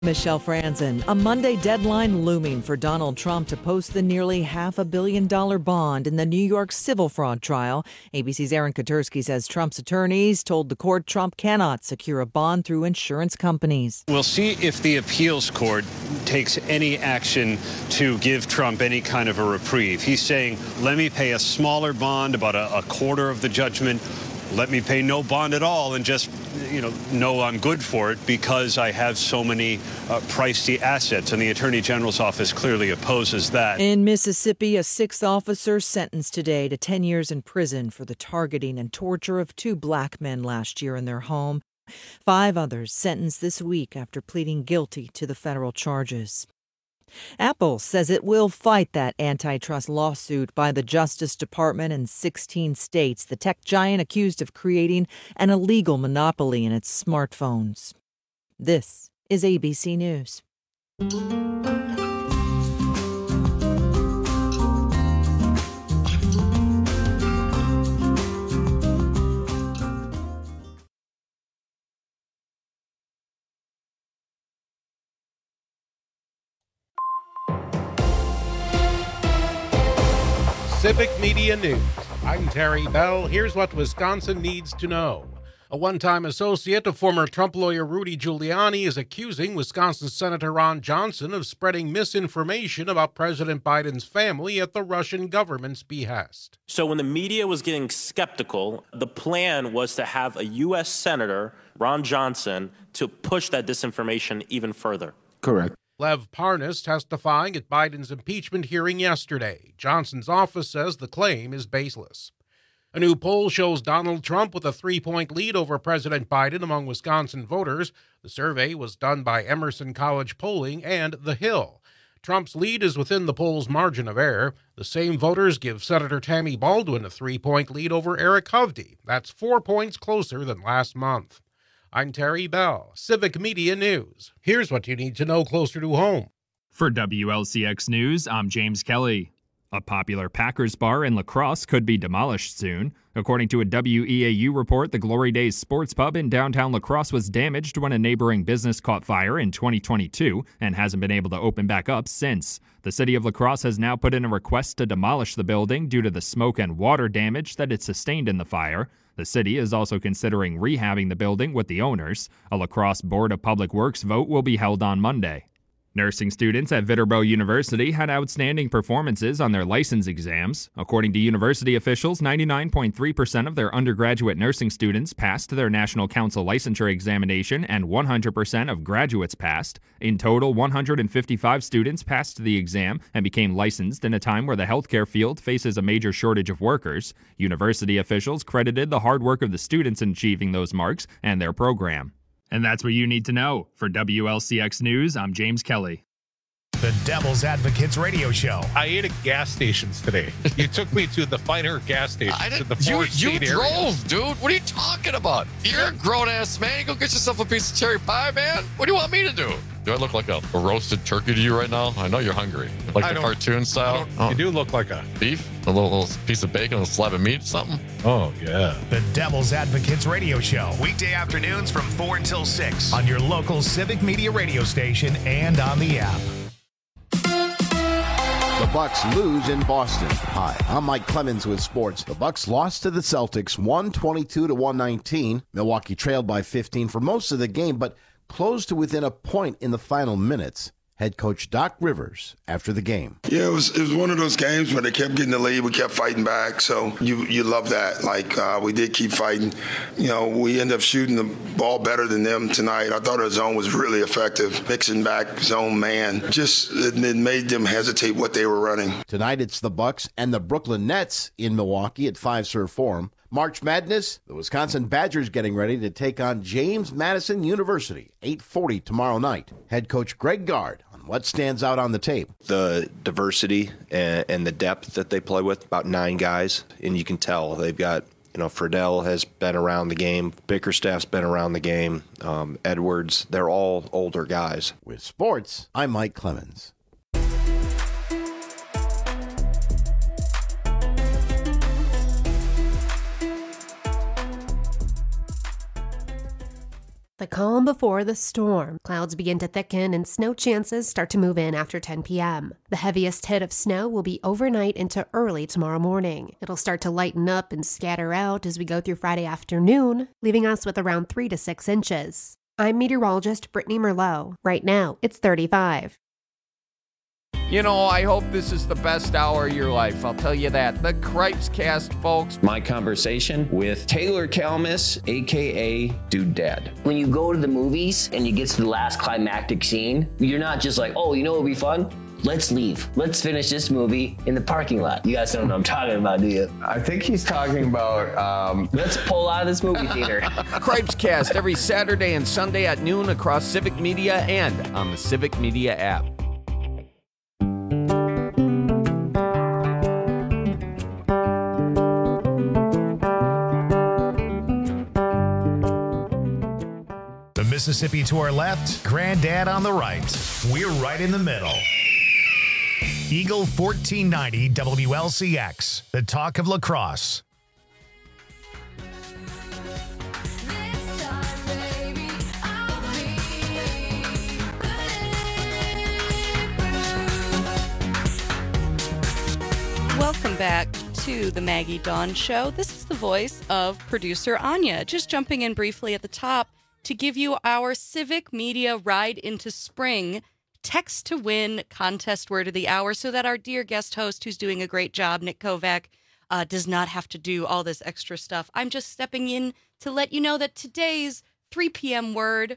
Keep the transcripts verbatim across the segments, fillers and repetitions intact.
Michelle Franzen. A Monday deadline looming for Donald Trump to post the nearly half a billion dollar bond in the New York civil fraud trial. A B C's Aaron Katersky says Trump's attorneys told the court Trump cannot secure a bond through insurance companies. We'll see if the appeals court takes any action to give Trump any kind of a reprieve. He's saying, let me pay a smaller bond, about a, a quarter of the judgment. Let me pay no bond at all and just, you know, know I'm good for it because I have so many uh, pricey assets. And the Attorney General's office clearly opposes that. In Mississippi, a sixth officer sentenced today to ten years in prison for the targeting and torture of two black men last year in their home. Five others sentenced this week after pleading guilty to the federal charges. Apple says it will fight that antitrust lawsuit by the Justice Department in sixteen states. The tech giant accused of creating an illegal monopoly in its smartphones. This is A B C News. Civic Media News. I'm Terry Bell. Here's what Wisconsin needs to know. A one-time associate of former Trump lawyer Rudy Giuliani is accusing Wisconsin Senator Ron Johnson of spreading misinformation about President Biden's family at the Russian government's behest. So when the media was getting skeptical, the plan was to have a U S Senator, Ron Johnson, to push that disinformation even further. Correct. Lev Parnas testifying at Biden's impeachment hearing yesterday. Johnson's office says the claim is baseless. A new poll shows Donald Trump with a three-point lead over President Biden among Wisconsin voters. The survey was done by Emerson College Polling and The Hill. Trump's lead is within the poll's margin of error. The same voters give Senator Tammy Baldwin a three-point lead over Eric Hovde. That's four points closer than last month. I'm Terry Bell, Civic Media News. Here's what you need to know closer to home. For W L C X News, I'm James Kelly. A popular Packers bar in La Crosse could be demolished soon. According to a W E A U report, the Glory Days Sports Pub in downtown La Crosse was damaged when a neighboring business caught fire in twenty twenty-two and hasn't been able to open back up since. The city of La Crosse has now put in a request to demolish the building due to the smoke and water damage that it sustained in the fire. The city is also considering rehabbing the building with the owners. A La Crosse Board of Public Works vote will be held on Monday. Nursing students at Viterbo University had outstanding performances on their license exams. According to university officials, ninety-nine point three percent of their undergraduate nursing students passed their National Council licensure examination and one hundred percent of graduates passed. In total, one hundred fifty-five students passed the exam and became licensed in a time where the healthcare field faces a major shortage of workers. University officials credited the hard work of the students in achieving those marks and their program. And that's what you need to know. For W L C X News, I'm James Kelly. The Devil's Advocates radio show. I ate at gas stations today. You took me to the finer gas station. I to the didn't, you you area. drove, dude. What are you talking about? You're a grown-ass man. You go get yourself a piece of cherry pie, man. What do you want me to do? Do I look like a, a roasted turkey to you right now? I know you're hungry. Like I the don't- cartoon style? Oh. You do look like a... Beef? A little, little piece of bacon, a slab of meat, something? Oh, yeah. The Devil's Advocates radio show. Weekday afternoons from four until six on your local Civic Media radio station and on the app. The Bucks lose in Boston. Hi, I'm Mike Clemens with sports. The Bucks lost to the Celtics one twenty-two to one nineteen. Milwaukee trailed by fifteen for most of the game, but closed to within a point in the final minutes. Head coach Doc Rivers after the game. Yeah, it was it was one of those games where they kept getting the lead, we kept fighting back. So you you love that. Like uh, we did keep fighting. You know, we ended up shooting the ball better than them tonight. I thought our zone was really effective, mixing back zone man. Just it, it made them hesitate what they were running. Tonight it's the Bucks and the Brooklyn Nets in Milwaukee at Fiserv Forum. March Madness, the Wisconsin Badgers getting ready to take on James Madison University, eight forty tomorrow night. Head coach Greg Gard on what stands out on the tape. The diversity and, and the depth that they play with, about nine guys, and you can tell they've got, you know, Friedel has been around the game, Bickerstaff's been around the game, um, Edwards, they're all older guys. With sports, I'm Mike Clemens. The calm before the storm. Clouds begin to thicken and snow chances start to move in after ten p.m. The heaviest hit of snow will be overnight into early tomorrow morning. It'll start to lighten up and scatter out as we go through Friday afternoon, leaving us with around three to six inches. I'm meteorologist Brittany Merlot. Right now, it's thirty-five. You know, I hope this is the best hour of your life. I'll tell you that. The Cripes Cast, folks. My conversation with Taylor Kalmus, a k a. Dude Dad. When you go to the movies and you get to the last climactic scene, you're not just like, oh, you know what would be fun? Let's leave. Let's finish this movie in the parking lot. You guys don't know what I'm talking about, do you? I think he's talking about... Um... Let's pull out of this movie theater. Cripes Cast every Saturday and Sunday at noon across Civic Media and on the Civic Media app. Mississippi to our left, Granddad on the right. We're right in the middle. Eagle fourteen ninety W L C X, the talk of lacrosse. Welcome back to the Maggie Dawn Show. This is the voice of producer Anya. Just jumping in briefly at the top to give you our Civic Media Ride into Spring text to win contest word of the hour so that our dear guest host, who's doing a great job, Nick Kovac, uh, does not have to do all this extra stuff. I'm just stepping in to let you know that today's three p.m. word,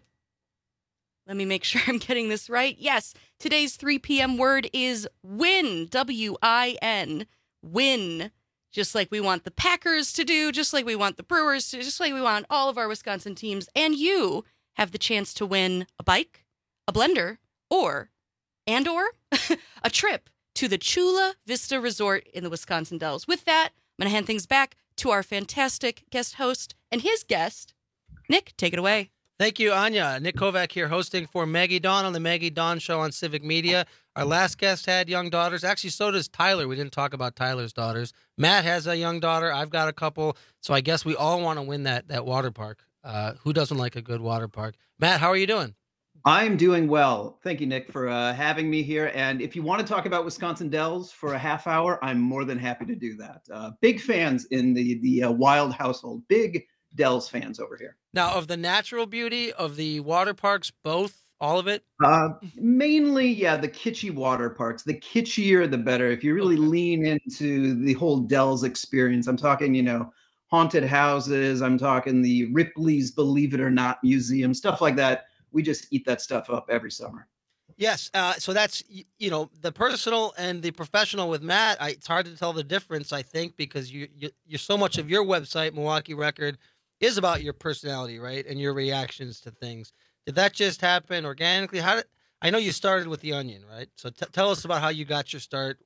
let me make sure I'm getting this right. Yes, today's three p.m. word is win, W I N, win. Just like we want the Packers to do, just like we want the Brewers to, just like we want all of our Wisconsin teams. And you have the chance to win a bike, a blender, or, and or, a trip to the Chula Vista Resort in the Wisconsin Dells. With that, I'm going to hand things back to our fantastic guest host and his guest. Nick, take it away. Thank you, Anya. Nick Kovac here hosting for Maggie Dawn on the Maggie Dawn Show on Civic Media. Our last guest had young daughters. Actually, so does Tyler. We didn't talk about Tyler's daughters. Matt has a young daughter. I've got a couple. So I guess we all want to win that that water park. Uh, who doesn't like a good water park? Matt, how are you doing? I'm doing well. Thank you, Nick, for uh, having me here. And if you want to talk about Wisconsin Dells for a half hour, I'm more than happy to do that. Uh, big fans in the, the uh, Wild household. Big Dells fans over here. Now, of the natural beauty of the water parks, both, all of it? Uh, mainly, yeah, the kitschy water parks. The kitschier, the better. If you really lean into the whole Dells experience, I'm talking, you know, haunted houses. I'm talking the Ripley's Believe It or Not Museum, stuff like that. We just eat that stuff up every summer. Yes. Uh, so that's, you know, the personal and the professional with Matt. I, it's hard to tell the difference, I think, because you, you, you're so much of your website, Milwaukee Record, is about your personality, right? And your reactions to things. Did that just happen organically? How did, I know you started with The Onion, right? So t- tell us about how you got your start.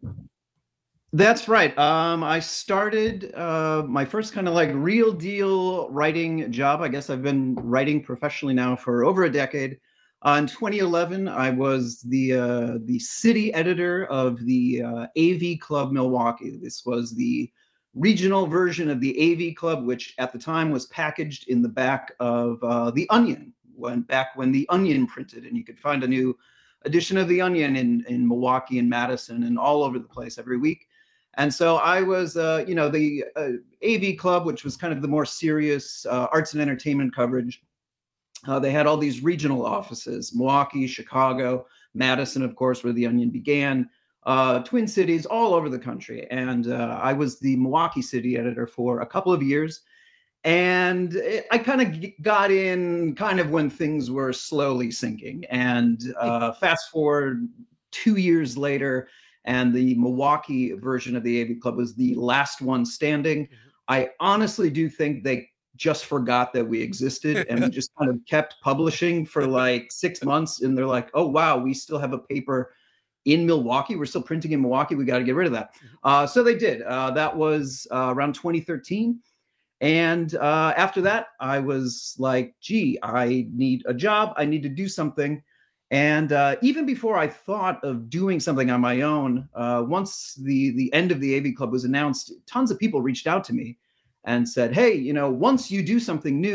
That's right. Um, I started uh, my first kind of like real deal writing job. I guess I've been writing professionally now for over a decade. Uh, in twenty eleven, I was the uh, the city editor of the uh, A V Club Milwaukee. This was the regional version of the A V Club, which at the time was packaged in the back of uh, The Onion, when back when The Onion printed, and you could find a new edition of The Onion in, in Milwaukee and Madison and all over the place every week. And so I was, uh, you know, the uh, A V Club, which was kind of the more serious uh, arts and entertainment coverage. Uh, they had all these regional offices, Milwaukee, Chicago, Madison, of course, where The Onion began, uh, Twin Cities, all over the country. And uh, I was the Milwaukee city editor for a couple of years. And it, I kind of got in kind of when things were slowly sinking. And uh, fast forward two years later, and the Milwaukee version of the A V Club was the last one standing. Mm-hmm. I honestly do think they just forgot that we existed and we just kind of kept publishing for like six months. And they're like, oh, wow, we still have a paper in Milwaukee. We're still printing in Milwaukee. We got to get rid of that. Uh, so they did. Uh, that was uh, around twenty thirteen. And uh, after that, I was like, gee, I need a job. I need to do something. And uh, even before I thought of doing something on my own, uh, once the, the end of the A V Club was announced, tons of people reached out to me and said, hey, you know, once you do something new,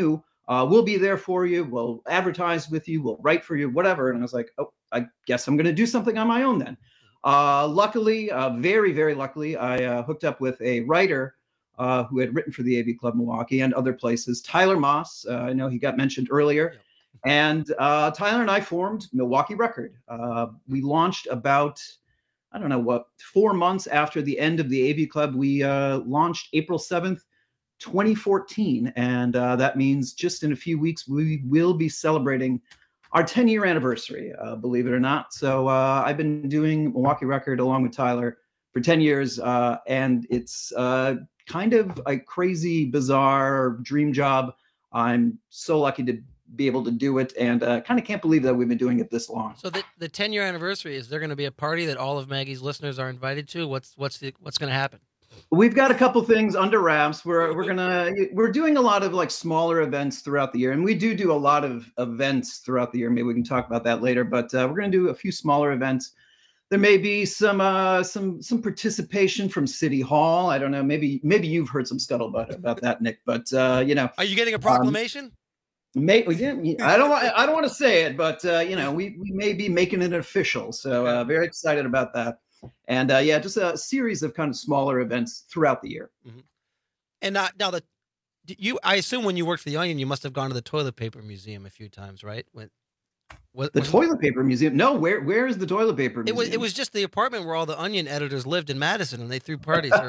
Uh, we'll be there for you. We'll advertise with you. We'll write for you, whatever. And I was like, oh, I guess I'm going to do something on my own then. Uh, luckily, uh, very, very luckily, I uh, hooked up with a writer uh, who had written for the A V Club Milwaukee and other places, Tyler Moss. Uh, I know he got mentioned earlier. Yep. And uh, Tyler and I formed Milwaukee Record. Uh, we launched about, I don't know what, four months after the end of the A V Club. We uh, launched April seventh, twenty fourteen. And uh, that means just in a few weeks, we will be celebrating our ten year anniversary, uh, believe it or not. So uh, I've been doing Milwaukee Record along with Tyler for ten years. Uh, and it's uh, kind of a crazy, bizarre dream job. I'm so lucky to be able to do it, and uh, kind of can't believe that we've been doing it this long. So the the ten year anniversary, is there going to be a party that all of Maggie's listeners are invited to? What's what's the what's going to happen? We've got a couple things under wraps. We're we're gonna we're doing a lot of like smaller events throughout the year, and we do do a lot of events throughout the year. Maybe we can talk about that later. But uh, we're gonna do a few smaller events. There may be some uh, some some participation from City Hall. I don't know. Maybe maybe you've heard some scuttlebutt about that, Nick. But uh, you know, are you getting a proclamation? Um, May, I don't want. I don't want to say it, but uh, you know, we, we may be making it official. So uh, very excited about that, and uh, yeah, just a series of kind of smaller events throughout the year. Mm-hmm. And uh, now the you, I assume when you worked for the Onion, you must have gone to the toilet paper museum a few times, right? When what, the toilet paper museum? No, where where is the toilet paper museum? It was it was just the apartment where all the Onion editors lived in Madison, and they threw parties. Or...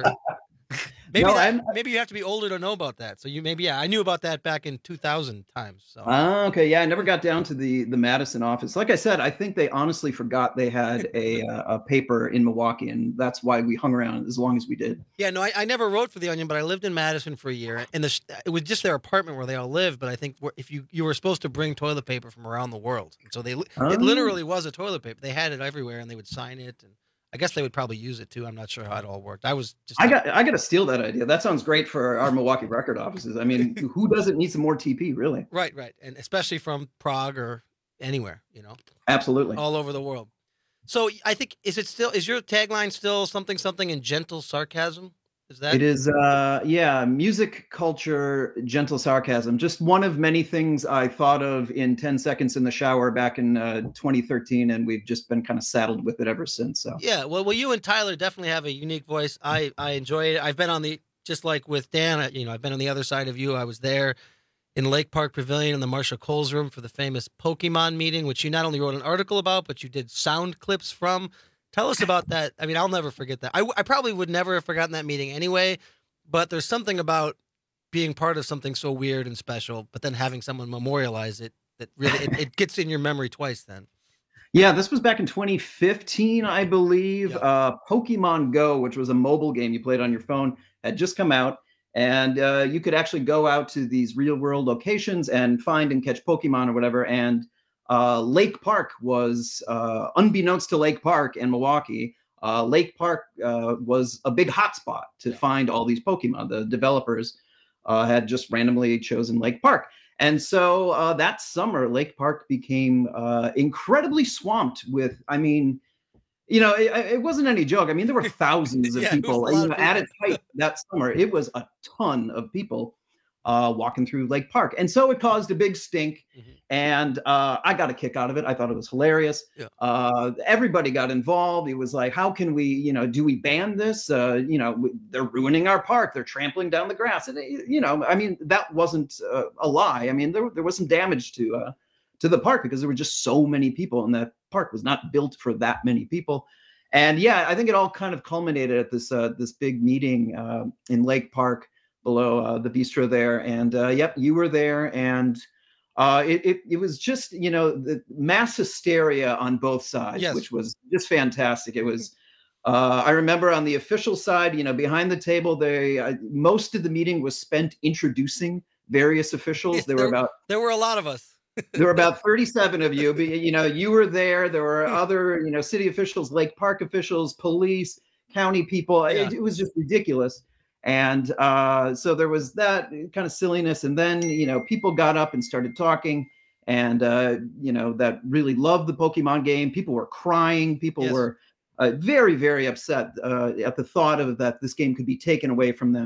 Maybe, no, that, maybe you have to be older to know about that. So you maybe yeah, I knew about that back in two thousand times. So uh, okay, yeah, I never got down to the the Madison office. Like I said, I think they honestly forgot they had a uh, a paper in Milwaukee, and that's why we hung around as long as we did. Yeah, no, I, I never wrote for the Onion, but I lived in Madison for a year, and the, it was just their apartment where they all lived. But I think if you you were supposed to bring toilet paper from around the world, and so they oh. it literally was a toilet paper. They had it everywhere, and they would sign it and. I guess they would probably use it too. I'm not sure how it all worked. I was just. I got. I got to steal that idea. That sounds great for our Milwaukee Record offices. I mean, who doesn't need some more T P, really? Right, right, and especially from Prague or anywhere, you know. Absolutely. All over the world. So I think is it still is your tagline still something something in gentle sarcasm? Is that it is uh yeah, music, culture, gentle sarcasm. Just one of many things I thought of in ten seconds in the shower back in uh, twenty thirteen, and we've just been kind of saddled with it ever since. So yeah, well, well, you and Tyler definitely have a unique voice. I I enjoy it. I've been on the just like with Dan, you know, I've been on the other side of you. I was there in Lake Park Pavilion in the Marshall Coles room for the famous Pokemon meeting, which you not only wrote an article about, but you did sound clips from. Tell us about that. I mean, I'll never forget that. I, I probably would never have forgotten that meeting anyway, but there's something about being part of something so weird and special, but then having someone memorialize it that really, it, it gets in your memory twice then. Yeah, this was back in twenty fifteen, I believe. Yeah. Uh, Pokemon Go, which was a mobile game you played on your phone, had just come out. And uh, you could actually go out to these real world locations and find and catch Pokemon or whatever. And Uh, Lake Park was, uh, unbeknownst to Lake Park and Milwaukee, uh, Lake Park uh, was a big hotspot to find all these Pokemon. The developers uh, had just randomly chosen Lake Park. And so uh, that summer, Lake Park became uh, incredibly swamped with, I mean, you know, it, it wasn't any joke. I mean, there were thousands of yeah, people. You know, people. At its height that summer, it was a ton of people uh, walking through Lake Park. And so it caused a big stink. Mm-hmm. And uh, I got a kick out of it. I thought it was hilarious. Yeah. Uh, everybody got involved. It was like, how can we, you know, do we ban this? Uh, you know, we, they're ruining our park. They're trampling down the grass. And, you know, I mean, that wasn't uh, a lie. I mean, there, there was some damage to uh, to the park because there were just so many people, and that park was not built for that many people. And yeah, I think it all kind of culminated at this uh, this big meeting uh, in Lake Park below uh, the bistro there. And uh, yep, you were there. And Uh, it, it it was just, you know, the mass hysteria on both sides, yes. which was just fantastic. It was, uh, I remember on the official side, you know, behind the table, they uh, most of the meeting was spent introducing various officials. Yes, there, there were about there were a lot of us. there were about thirty-seven of you. But, you know, you were there. There were other, you know, city officials, Lake Park officials, police, county people. Yeah. It, it was just ridiculous. And uh, so there was that kind of silliness. And then, you know, people got up and started talking and, uh, you know, that really loved the Pokemon game. People were crying. People Yes. were uh, very, very upset uh, at the thought of that this game could be taken away from them.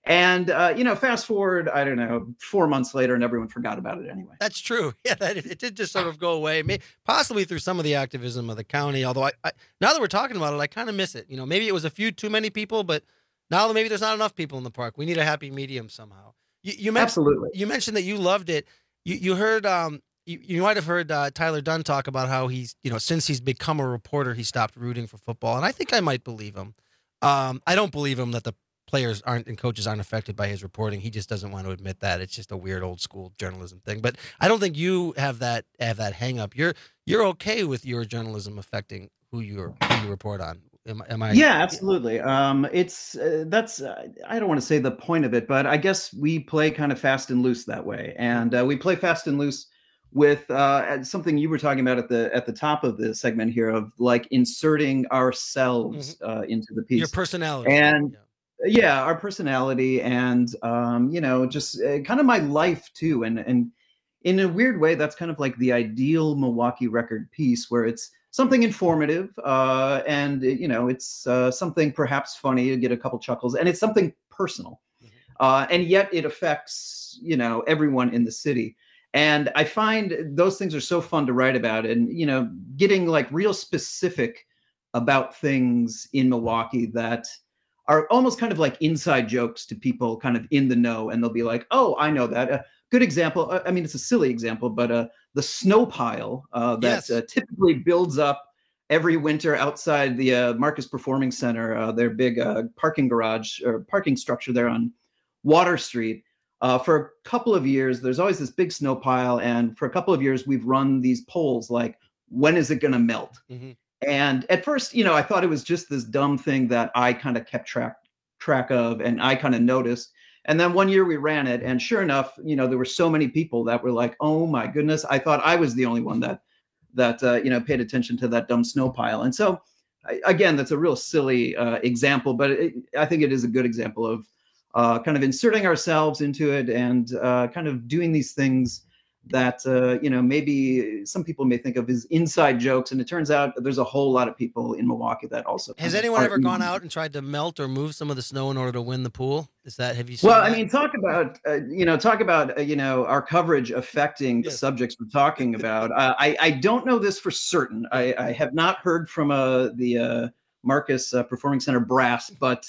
And, uh, you know, fast forward, I don't know, four months later, and everyone forgot about it anyway. That's true. Yeah, that, it did just sort of go away, maybe, possibly through some of the activism of the county. Although I, I now that we're talking about it, I kind of miss it. You know, maybe it was a few too many people, but now maybe there's not enough people in the park. We need a happy medium somehow. You, you mentioned, Absolutely. You mentioned that you loved it. You you heard um you, you might have heard uh, Tyler Dunne talk about how he's, you know, since he's become a reporter, he stopped rooting for football, and I think I might believe him. Um, I don't believe him that the players aren't and coaches aren't affected by his reporting. He just doesn't want to admit that. It's just a weird old school journalism thing. But I don't think you have that have that hang up. You're you're okay with your journalism affecting who you who you report on. Am, am I? Yeah, absolutely. Um, it's uh, that's uh, I don't want to say the point of it, but I guess we play kind of fast and loose that way, and uh, we play fast and loose with uh, something you were talking about at the at the top of the segment here of like inserting ourselves mm-hmm. uh, into the piece, your personality, and. Yeah. Yeah, our personality and, um, you know, just uh, kind of my life, too. And and in a weird way, that's kind of like the ideal Milwaukee Record piece where it's something informative uh, and, you know, it's uh, something perhaps funny to get a couple chuckles. And it's something personal. Mm-hmm. Uh, and yet it affects, you know, everyone in the city. And I find those things are so fun to write about and, you know, getting like real specific about things in Milwaukee that are almost kind of like inside jokes to people kind of in the know. And they'll be like, oh, I know that. A good example, I mean, it's a silly example, but uh, the snow pile uh, that yes. uh, typically builds up every winter outside the uh, Marcus Performing Center, uh, their big uh, parking garage or parking structure there on Water Street. Uh, for a couple of years, there's always this big snow pile. And for a couple of years, we've run these polls like, when is it going to melt? Mm-hmm. And at first, you know, I thought it was just this dumb thing that I kind of kept track track of and I kind of noticed. And then one year we ran it. And sure enough, you know, there were so many people that were like, oh, my goodness, I thought I was the only one that that, uh, you know, paid attention to that dumb snow pile. And so, I, again, that's a real silly uh, example, but it, I think it is a good example of uh, kind of inserting ourselves into it and uh, kind of doing these things that, uh, you know, maybe some people may think of as inside jokes. And it turns out there's a whole lot of people in Milwaukee that also. Has anyone ever gone out and tried to melt or move some of the snow in order to win the pool? Is that, have you seen Well, that? I mean, talk about, uh, you know, talk about, uh, you know, our coverage affecting the yes. subjects we're talking about. Uh, I, I don't know this for certain. I, I have not heard from uh, the uh, Marcus uh, Performing Center brass, but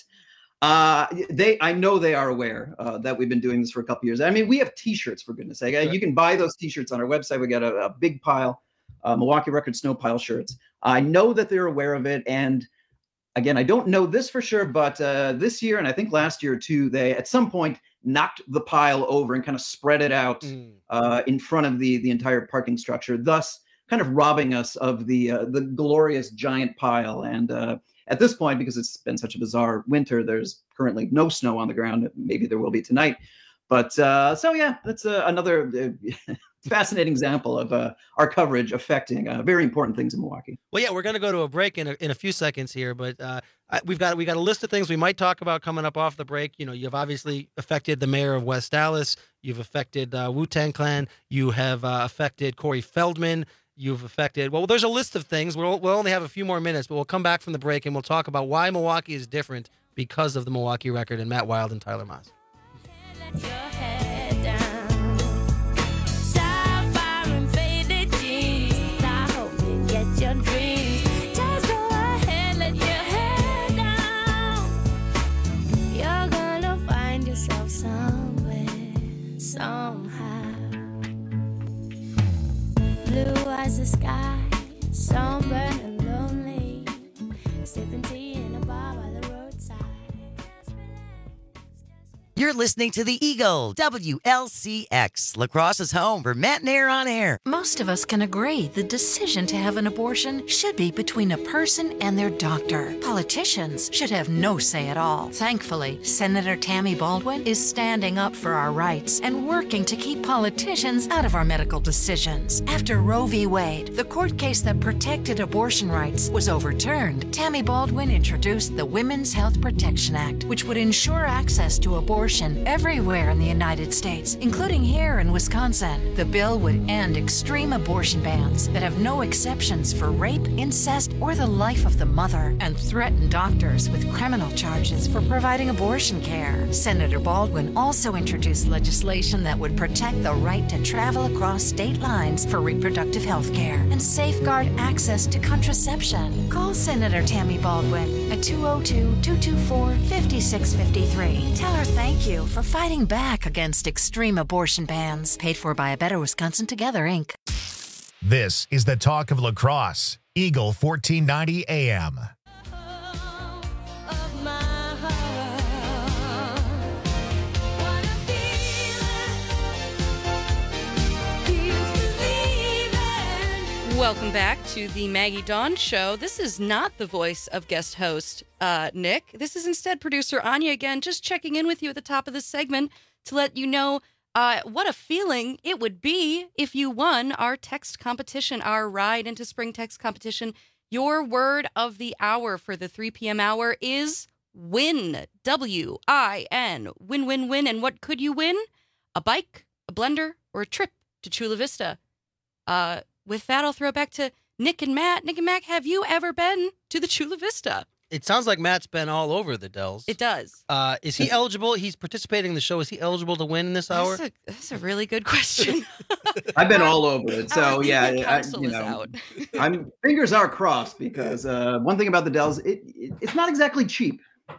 Uh, they, I know they are aware uh, that we've been doing this for a couple years. I mean, we have T-shirts for goodness sake. Sure. You can buy those T-shirts on our website. We got a, a big pile, uh, Milwaukee Record Snow Pile shirts. I know that they're aware of it, and again, I don't know this for sure, but uh, this year and I think last year too, they at some point knocked the pile over and kind of spread it out mm. uh, in front of the the entire parking structure, thus kind of robbing us of the uh, the glorious giant pile. And uh, at this point, because it's been such a bizarre winter, there's currently no snow on the ground. Maybe there will be tonight. But uh, so, yeah, that's uh, another uh, fascinating example of uh, our coverage affecting uh, very important things in Milwaukee. Well, yeah, we're going to go to a break in a, in a few seconds here, but uh, I, we've got we got a list of things we might talk about coming up off the break. You know, you've obviously affected the mayor of West Dallas. You've affected uh, Wu-Tang Clan. You have uh, affected Corey Feldman. You've affected, well, there's a list of things. We'll, we'll only have a few more minutes, but we'll come back from the break and we'll talk about why Milwaukee is different because of the Milwaukee Record and Matt Wild and Tyler Maas. Blue as the sky, sunburned and lonely, sipping tea in a bar by the roadside. You're listening to The Eagle, W L C X, La Crosse's home for Matt and Air on Air. Most of us can agree the decision to have an abortion should be between a person and their doctor. Politicians should have no say at all. Thankfully, Senator Tammy Baldwin is standing up for our rights and working to keep politicians out of our medical decisions. After Roe v. Wade, the court case that protected abortion rights, was overturned, Tammy Baldwin introduced the Women's Health Protection Act, which would ensure access to abortion abortion everywhere in the United States, including here in Wisconsin. The bill would end extreme abortion bans that have no exceptions for rape, incest, or the life of the mother, and threaten doctors with criminal charges for providing abortion care. Senator Baldwin also introduced legislation that would protect the right to travel across state lines for reproductive health care and safeguard access to contraception. Call Senator Tammy Baldwin at two oh two, two two four, five six five three. Tell her thank you for fighting back against extreme abortion bans. Paid for by A Better Wisconsin Together, Incorporated. This is the talk of La Crosse, Eagle fourteen ninety A M. Welcome back to the Maggie Dawn Show. This is not the voice of guest host uh, Nick. This is instead producer Anya again, just checking in with you at the top of this segment to let you know uh, what a feeling it would be if you won our text competition, our Ride into Spring text competition. Your word of the hour for the three p.m. hour is win. W I N. Win, win, win. And what could you win? A bike, a blender, or a trip to Chula Vista. Uh... With that, I'll throw it back to Nick and Matt. Nick and Matt, have you ever been to the Chula Vista? It sounds like Matt's been all over the Dells. It does. Uh, is he eligible? He's participating in the show. Is he eligible to win in this hour? That's a, that's a really good question. I've been all over it, so yeah, I, counsel you is know, out. I'm fingers are crossed because uh, one thing about the Dells, it, it it's not exactly cheap.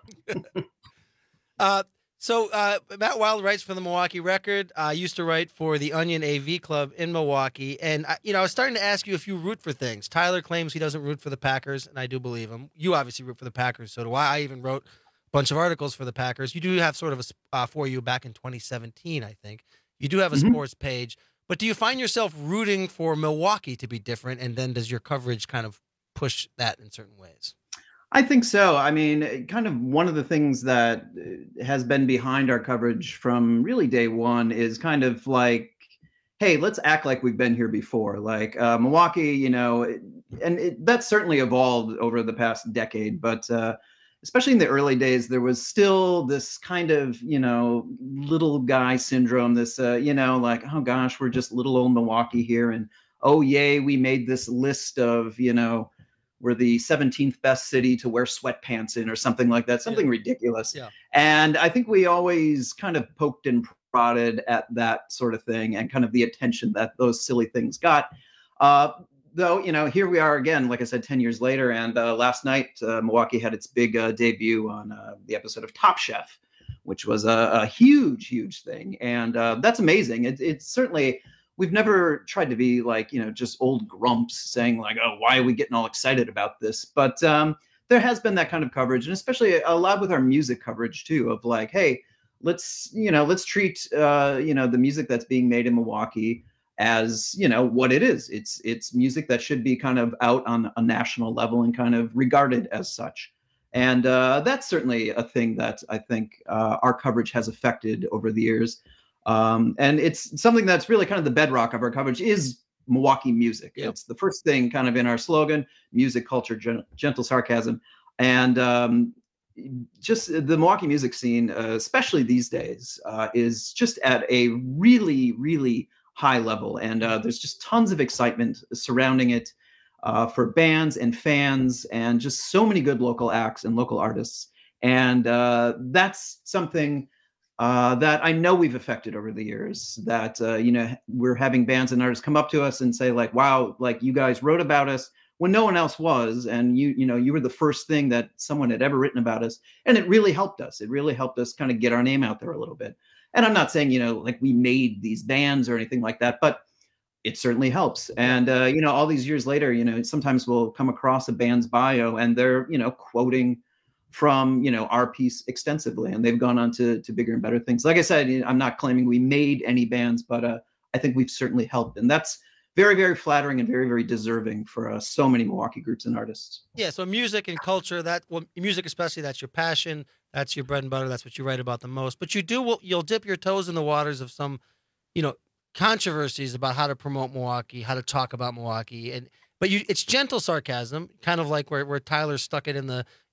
uh, so uh, Matt Wild writes for the Milwaukee Record. I uh, used to write for the Onion A V Club in Milwaukee, and I, you know, I was starting to ask you if you root for things. Tyler claims he doesn't root for the Packers, and I do believe him. You obviously root for the Packers, so do I. I even wrote a bunch of articles for the Packers. You do have sort of a uh, for you back in twenty seventeen, I think. You do have a mm-hmm. sports page, but do you find yourself rooting for Milwaukee to be different, and then does your coverage kind of push that in certain ways? I think so. I mean, kind of one of the things that has been behind our coverage from really day one is kind of like, hey, let's act like we've been here before. Like uh, Milwaukee, you know, and it, that's certainly evolved over the past decade. But uh, especially in the early days, there was still this kind of, you know, little guy syndrome, this, uh, you know, like, oh, gosh, we're just little old Milwaukee here. And, oh, yay, we made this list of, you know, we're the seventeenth best city to wear sweatpants in or something like that, something yeah. ridiculous. Yeah. And I think we always kind of poked and prodded at that sort of thing and kind of the attention that those silly things got. Uh, though, you know, here we are again, like I said, ten years later. And uh, last night, uh, Milwaukee had its big uh, debut on uh, the episode of Top Chef, which was a, a huge, huge thing. And uh, that's amazing. It, it's certainly... We've never tried to be like, you know, just old grumps saying like, oh, why are we getting all excited about this? But um, there has been that kind of coverage, and especially a lot with our music coverage, too, of like, hey, let's, you know, let's treat, uh, you know, the music that's being made in Milwaukee as, you know, what it is. It's it's music that should be kind of out on a national level and kind of regarded as such. And uh, that's certainly a thing that I think uh, our coverage has affected over the years. Um, and it's something that's really kind of the bedrock of our coverage is Milwaukee music. Yep. It's the first thing kind of in our slogan, music, culture, gen- gentle sarcasm. And um, just the Milwaukee music scene, uh, especially these days, uh, is just at a really, really high level. And uh, there's just tons of excitement surrounding it uh, for bands and fans and just so many good local acts and local artists. And uh, that's something... Uh, that I know we've affected over the years, that, uh, you know, we're having bands and artists come up to us and say like, wow, like you guys wrote about us when no one else was. And you, you know, you were the first thing that someone had ever written about us. And it really helped us. It really helped us kind of get our name out there a little bit. And I'm not saying, you know, like we made these bands or anything like that, but it certainly helps. And, uh, you know, all these years later, you know, sometimes we'll come across a band's bio and they're, you know, quoting from, you know, our piece extensively, and they've gone on to, to bigger and better things. Like I said, I'm not claiming we made any bands, but uh, I think we've certainly helped. And that's very, very flattering and very, very deserving for uh, so many Milwaukee groups and artists. Yeah, so music and culture, that well, music especially, that's your passion, that's your bread and butter, that's what you write about the most. But you do, you'll dip your toes in the waters of some, you know, controversies about how to promote Milwaukee, how to talk about Milwaukee. And But you, it's gentle sarcasm, kind of like where, where Tyler stuck it in the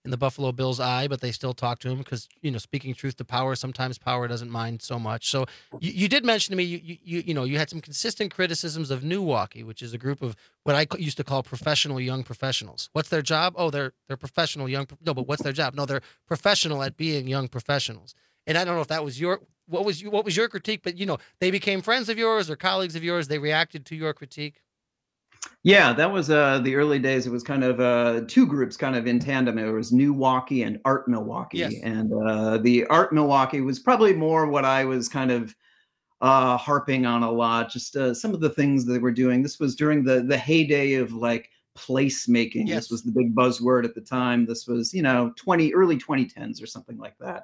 in the Buffalo Bills' eye, but they still talk to him because, you know, speaking truth to power, sometimes power doesn't mind so much. So you, you did mention to me, you, you you know, you had some consistent criticisms of Milwaukee, which is a group of what I used to call professional young professionals. What's their job? Oh, they're they're professional young. No, but what's their job? No, they're professional at being young professionals. And I don't know if that was your what was you what was your critique, but you know, they became friends of yours or colleagues of yours. They reacted to your critique. Yeah, that was uh, the early days. It was kind of uh, two groups kind of in tandem. It was Milwaukee and Art Milwaukee. Yes. And uh, the Art Milwaukee was probably more what I was kind of uh, harping on a lot, just uh, some of the things they were doing. This was during the the heyday of like placemaking. Yes. This was the big buzzword at the time. This was, you know, twenty early twenty tens or something like that.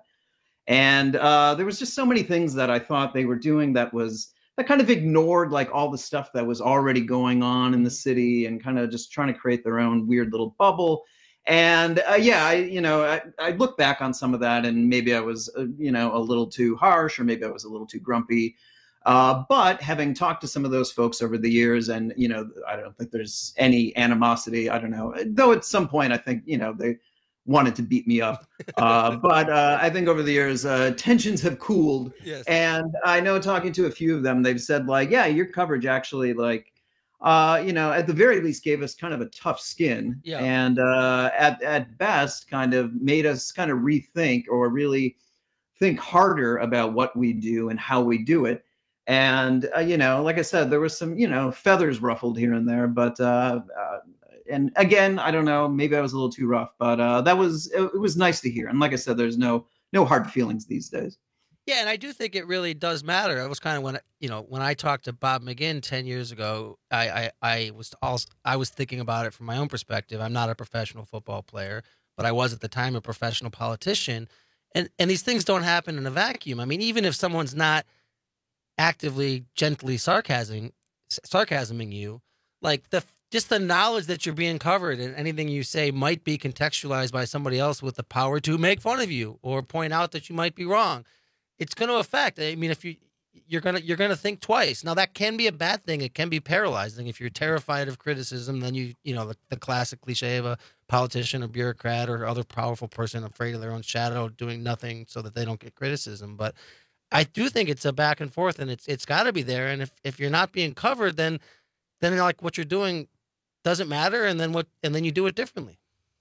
And uh, there was just so many things that I thought they were doing that was that kind of ignored like all the stuff that was already going on in the city and kind of just trying to create their own weird little bubble. And uh, yeah, I, you know, I, I look back on some of that and maybe I was, uh, you know, a little too harsh or maybe I was a little too grumpy. Uh, but having talked to some of those folks over the years and, you know, I don't think there's any animosity. I don't know. Though at some point, I think, you know, they wanted to beat me up. Uh, but uh, I think over the years, uh, tensions have cooled. Yes. And I know talking to a few of them, they've said like, yeah, your coverage actually like, uh, you know, at the very least gave us kind of a tough skin. Yeah. And uh, at, at best kind of made us kind of rethink or really think harder about what we do and how we do it. And, uh, you know, like I said, there was some, you know, feathers ruffled here and there, but uh, uh, and again, I don't know, maybe I was a little too rough, but uh, that was, it, it was nice to hear. And like I said, there's no, no hard feelings these days. Yeah, and I do think it really does matter. It was kind of when, you know, when I talked to Bob McGinn ten years ago, I, I, I was also, I was thinking about it from my own perspective. I'm not a professional football player, but I was at the time a professional politician. And, and these things don't happen in a vacuum. I mean, even if someone's not actively, gently sarcasming, sarcasming you, like the just the knowledge that you're being covered and anything you say might be contextualized by somebody else with the power to make fun of you or point out that you might be wrong. It's going to affect. I mean, if you you're gonna you're gonna think twice. Now that can be a bad thing. It can be paralyzing. If you're terrified of criticism, then you you know the, the classic cliche of a politician or bureaucrat or other powerful person afraid of their own shadow, doing nothing so that they don't get criticism. But I do think it's a back and forth, and it's it's got to be there. And if, if you're not being covered, then then like what you're doing doesn't matter, and then what and then you do it differently.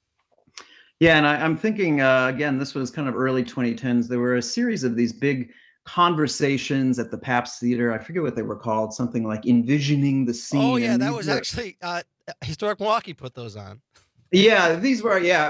Yeah, and I, I'm thinking uh, again, this was kind of early twenty tens. There were a series of these big conversations at the Pabst Theater. I forget what they were called. Something like Envisioning the Scene. Oh yeah, and that these was were- actually uh, Historic Milwaukee put those on. Yeah, these were, yeah.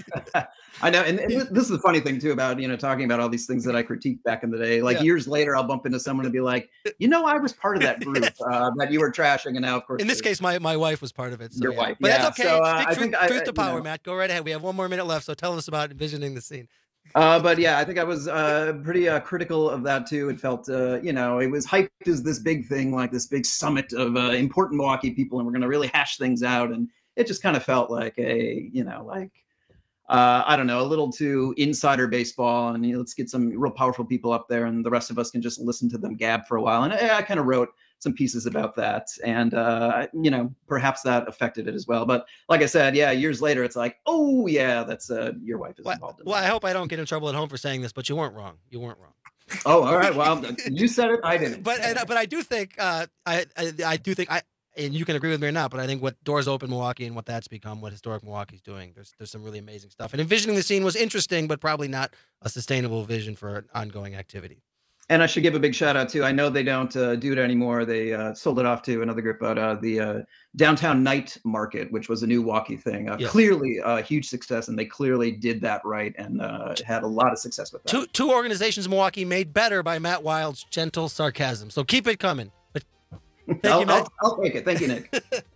I know. And, and this is the funny thing, too, about, you know, talking about all these things that I critiqued back in the day. Like Yeah. years later, I'll bump into someone and be like, you know, I was part of that group uh, that you were trashing. And now, of course, In this case, my, my wife was part of it. So Your yeah. wife, But yeah. that's okay. So, uh, Speak I truth, think I- truth I- to you power, know. Matt. Go right ahead. We have one more minute left, so tell us about envisioning the scene. Uh, but yeah, I think I was uh, pretty uh, critical of that too. It felt, uh, you know, it was hyped as this big thing, like this big summit of uh, important Milwaukee people, and we're going to really hash things out. And it just kind of felt like a, you know, like, uh, I don't know, a little too insider baseball. And you know, let's get some real powerful people up there, and the rest of us can just listen to them gab for a while. And I, I kind of wrote some pieces about that, and uh, you know, perhaps that affected it as well. But like I said, yeah, years later, it's like, oh yeah, that's uh, your wife is Well, involved in. well, I hope I don't get in trouble at home for saying this, but you weren't wrong. You weren't wrong. Oh, all right. Well, you said it. I didn't. But and, but I do think uh, I, I I do think I and you can agree with me or not, but I think what Doors Open Milwaukee and what that's become, what Historic Milwaukee's doing, there's there's some really amazing stuff. And envisioning the scene was interesting, but probably not a sustainable vision for an ongoing activity. And I should give a big shout out to, I know they don't uh, do it anymore. They uh, sold it off to another group, but uh, the uh, Downtown Night Market, which was a new Milwaukee thing, uh, Yes. clearly a huge success. And they clearly did that right and uh, had a lot of success with that. Two two organizations in Milwaukee made better by Matt Wild's gentle sarcasm. So keep it coming. But thank I'll, you, Matt. I'll, I'll take it. Thank you, Nick.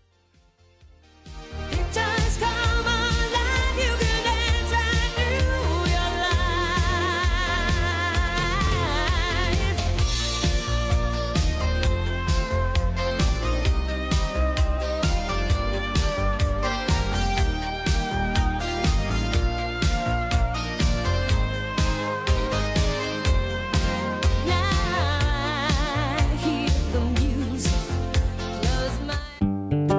Just come alive, you can dance right through your life. Now I hear the music, close my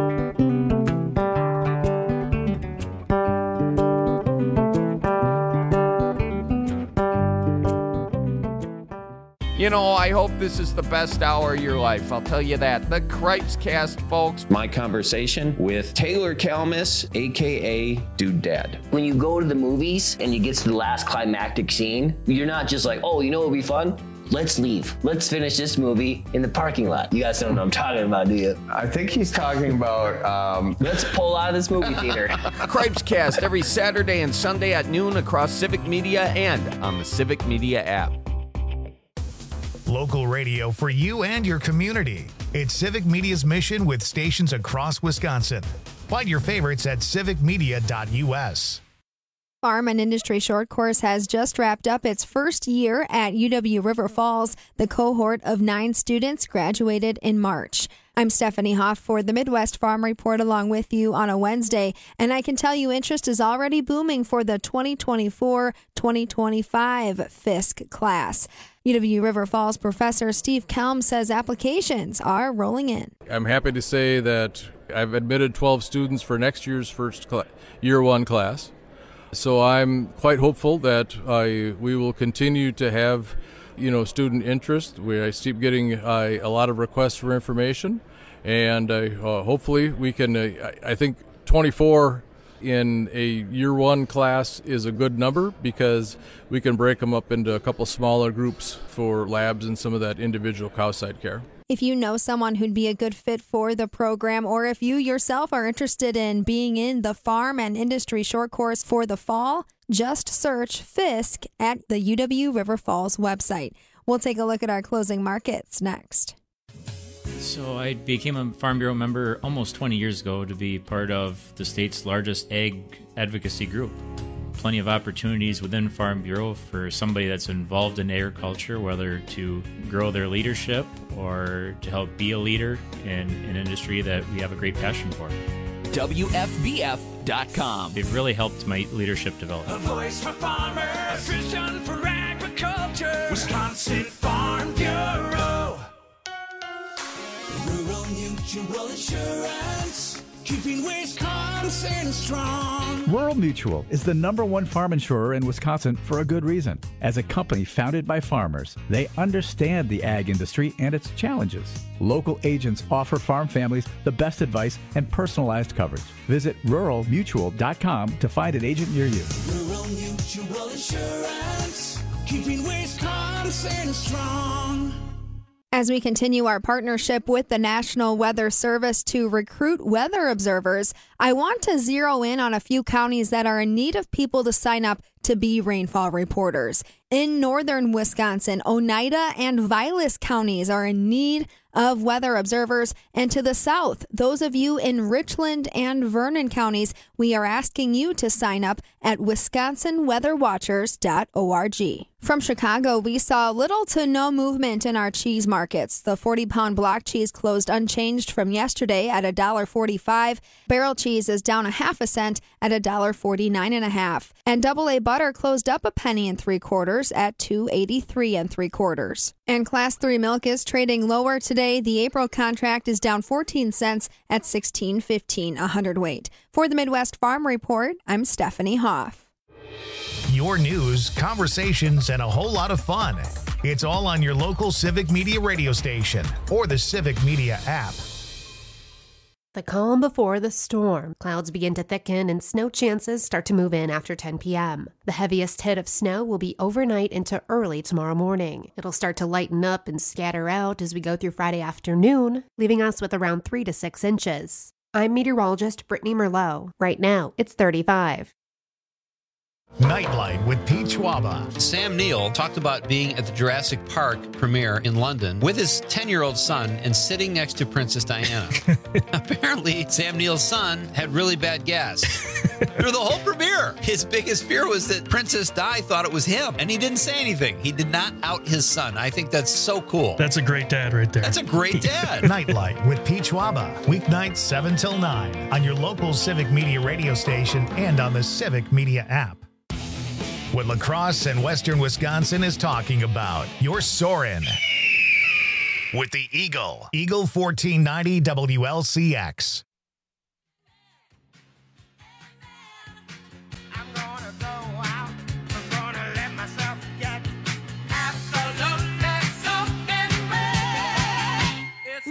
You know, I hope this is the best hour of your life. I'll tell you that. The Cripes Cast, folks. My conversation with Taylor Kalmus, a k a. Dude Dad. When you go to the movies and you get to the last climactic scene, you're not just like, oh, you know what would be fun? Let's leave. Let's finish this movie in the parking lot. You guys don't know what I'm talking about, do you? I think he's talking about... Um... Let's pull out of this movie theater. Cripes Cast every Saturday and Sunday at noon across Civic Media and on the Civic Media app. Local radio for you and your community. It's Civic Media's mission with stations across Wisconsin. Find your favorites at civic media dot u s. Farm and Industry Short Course has just wrapped up its first year at U W River Falls. The cohort of nine students graduated in March. I'm Stephanie Hoff for the Midwest Farm Report along with you on a Wednesday, and I can tell you interest is already booming for the twenty twenty-four twenty twenty-five Fisk class. U W River Falls professor Steve Kelm says applications are rolling in. I'm happy to say that I've admitted twelve students for next year's first cl- year one class. So I'm quite hopeful that I, we will continue to have, you know, student interest. We I keep getting uh, a lot of requests for information, and uh, uh, hopefully we can. Uh, I think twenty-four in a year one class is a good number because we can break them up into a couple smaller groups for labs and some of that individual cow side care. If you know someone who'd be a good fit for the program, or if you yourself are interested in being in the Farm and Industry Short Course for the fall, just search Fisk at the U W River Falls website. We'll take a look at our closing markets next. So I became a Farm Bureau member almost twenty years ago to be part of the state's largest ag advocacy group. Plenty of opportunities within Farm Bureau for somebody that's involved in agriculture, whether to grow their leadership or to help be a leader in an industry that we have a great passion for. W F B F dot com. They've really helped my leadership develop. A voice for farmers, a vision for agriculture. Wisconsin Farm Bureau. Rural Mutual Insurance, keeping Wisconsin strong. Rural Mutual is the number one farm insurer in Wisconsin for a good reason. As a company founded by farmers, they understand the ag industry and its challenges. Local agents offer farm families the best advice and personalized coverage. Visit rural mutual dot com to find an agent near you. Rural Mutual Insurance, keeping Wisconsin strong. As we continue our partnership with the National Weather Service to recruit weather observers, I want to zero in on a few counties that are in need of people to sign up to be rainfall reporters. In northern Wisconsin, Oneida and Vilas counties are in need of weather observers. And to the south, those of you in Richland and Vernon counties, we are asking you to sign up at wisconsin weather watchers dot org. From Chicago, we saw little to no movement in our cheese markets. The forty-pound block cheese closed unchanged from yesterday at one dollar forty-five. Barrel cheese is down a half a cent at one dollar forty-nine and a half. And double A butter closed up a penny and three quarters at two eighty-three and three quarters. And Class three milk is trading lower today. The April contract is down fourteen cents at sixteen fifteen a hundredweight. For the Midwest Farm Report, I'm Stephanie Hoff. Your news, conversations, and a whole lot of fun. It's all on your local Civic Media radio station or the Civic Media app. The calm before the storm. Clouds begin to thicken and snow chances start to move in after ten p.m. The heaviest hit of snow will be overnight into early tomorrow morning. It'll start to lighten up and scatter out as we go through Friday afternoon, leaving us with around three to six inches. I'm meteorologist Brittany Merlot. Right now, it's thirty-five. Nightlight with Pete Schwaba. Sam Neill talked about being at the Jurassic Park premiere in London with his ten-year-old son and sitting next to Princess Diana. Apparently, Sam Neill's son had really bad gas. Through the whole premiere, his biggest fear was that Princess Di thought it was him, and he didn't say anything. He did not out his son. I think that's so cool. That's a great dad right there. That's a great dad. Nightlight with Pete Schwaba. Weeknights seven till nine on your local Civic Media radio station and on the Civic Media app. What La Crosse and Western Wisconsin is talking about. You're soaring with the Eagle. Eagle fourteen ninety W L C X. So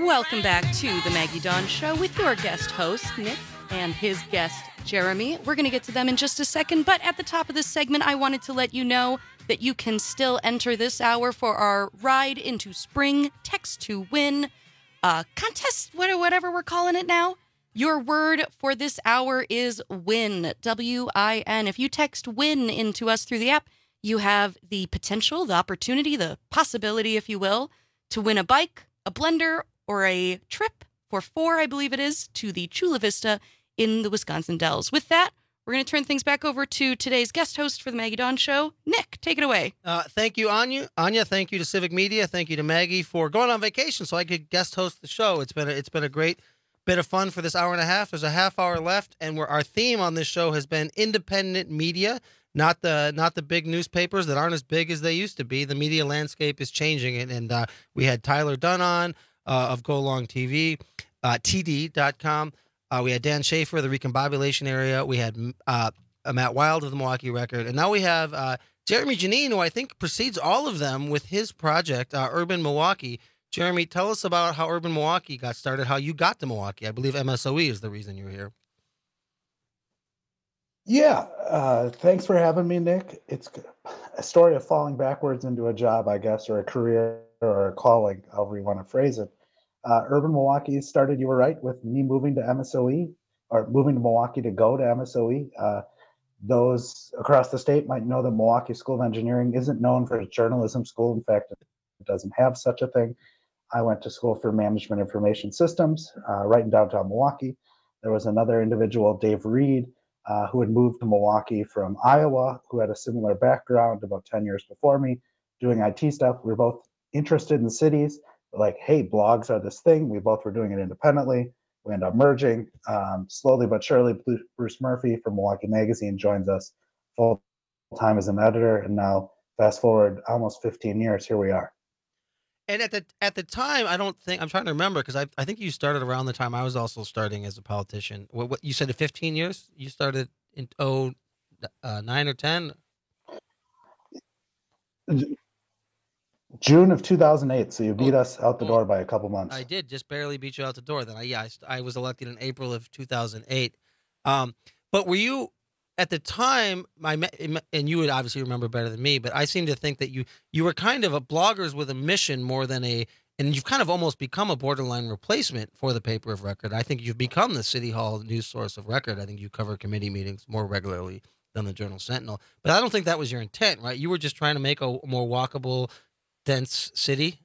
Welcome back to the Maggie Dawn Show with your guest host, Nick, and his guest, Jeremy. We're going to get to them in just a second, but at the top of this segment, I wanted to let you know that you can still enter this hour for our Ride into Spring Text to Win uh, contest, whatever we're calling it now. Your word for this hour is win, W I N. If you text win into us through the app, you have the potential, the opportunity, the possibility, if you will, to win a bike, a blender, or a trip for four, I believe it is, to the Chula Vista in the Wisconsin Dells. With that, we're going to turn things back over to today's guest host for the Maggie Dawn Show. Nick, take it away. Uh, thank you, Anya. Anya, thank you to Civic Media. Thank you to Maggie for going on vacation so I could guest host the show. It's been a, it's been a great bit of fun for this hour and a half. There's a half hour left, and we're, our theme on this show has been independent media, not the not the big newspapers that aren't as big as they used to be. The media landscape is changing, and, and uh, we had Tyler Dunn on uh, of Go Long T V, uh, T D dot com. Uh, we had Dan Schaefer of the Recombobulation Area. We had uh, Matt Wild of the Milwaukee Record. And now we have uh, Jeremy Janine, who I think precedes all of them with his project, uh, Urban Milwaukee. Jeremy, tell us about how Urban Milwaukee got started, how you got to Milwaukee. I believe M S O E is the reason you're here. Yeah, uh, thanks for having me, Nick. It's a story of falling backwards into a job, I guess, or a career or a calling, however you want to phrase it. Uh, Urban Milwaukee started, you were right, with me moving to M S O E, or moving to Milwaukee to go to M S O E. Uh, those across the state might know that Milwaukee School of Engineering isn't known for its journalism school. In fact, it doesn't have such a thing. I went to school for Management Information Systems uh, right in downtown Milwaukee. There was another individual, Dave Reed, uh, who had moved to Milwaukee from Iowa, who had a similar background about ten years before me, doing I T stuff. We were both interested in cities. Like, hey, blogs are this thing. We both were doing it independently. We end up merging. Um, slowly but surely, Bruce Murphy from Milwaukee Magazine joins us full time as an editor. And now, fast forward almost fifteen years, here we are. And at the at the time, I don't think, I'm trying to remember, because I I think you started around the time I was also starting as a politician. What, what you said, fifteen years? You started in oh, uh, nine or ten? June of two thousand eight, so you beat oh, us out the oh, door by a couple months. I did just barely beat you out the door. Then I yeah I, I was elected in April of two thousand eight. Um, but were you at the time? My and you would obviously remember better than me, but I seem to think that you you were kind of a bloggers with a mission more than a, and you've kind of almost become a borderline replacement for the paper of record. I think you've become the City Hall news source of record. I think you cover committee meetings more regularly than the Journal Sentinel. But I don't think that was your intent, right? You were just trying to make a more walkable, dense city.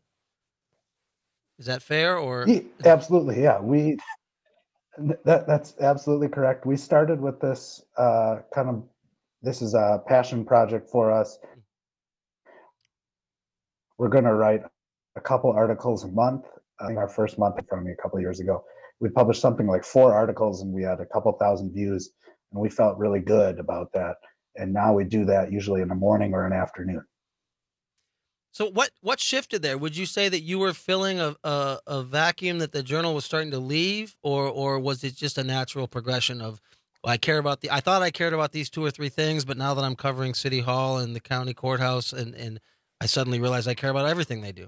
Is that fair? Or yeah, absolutely, yeah. We that that's absolutely correct. We started with this uh, kind of this is a passion project for us. We're going to write a couple articles a month. I think our first month in front of me a couple of years ago, we published something like four articles, and we had a couple thousand views, and we felt really good about that. And now we do that usually in the morning or an afternoon. So what what shifted there? Would you say that you were filling a, a a vacuum that the Journal was starting to leave, or or was it just a natural progression of, well, I care about the I thought I cared about these two or three things, but now that I'm covering City Hall and the county courthouse, and and I suddenly realize I care about everything they do?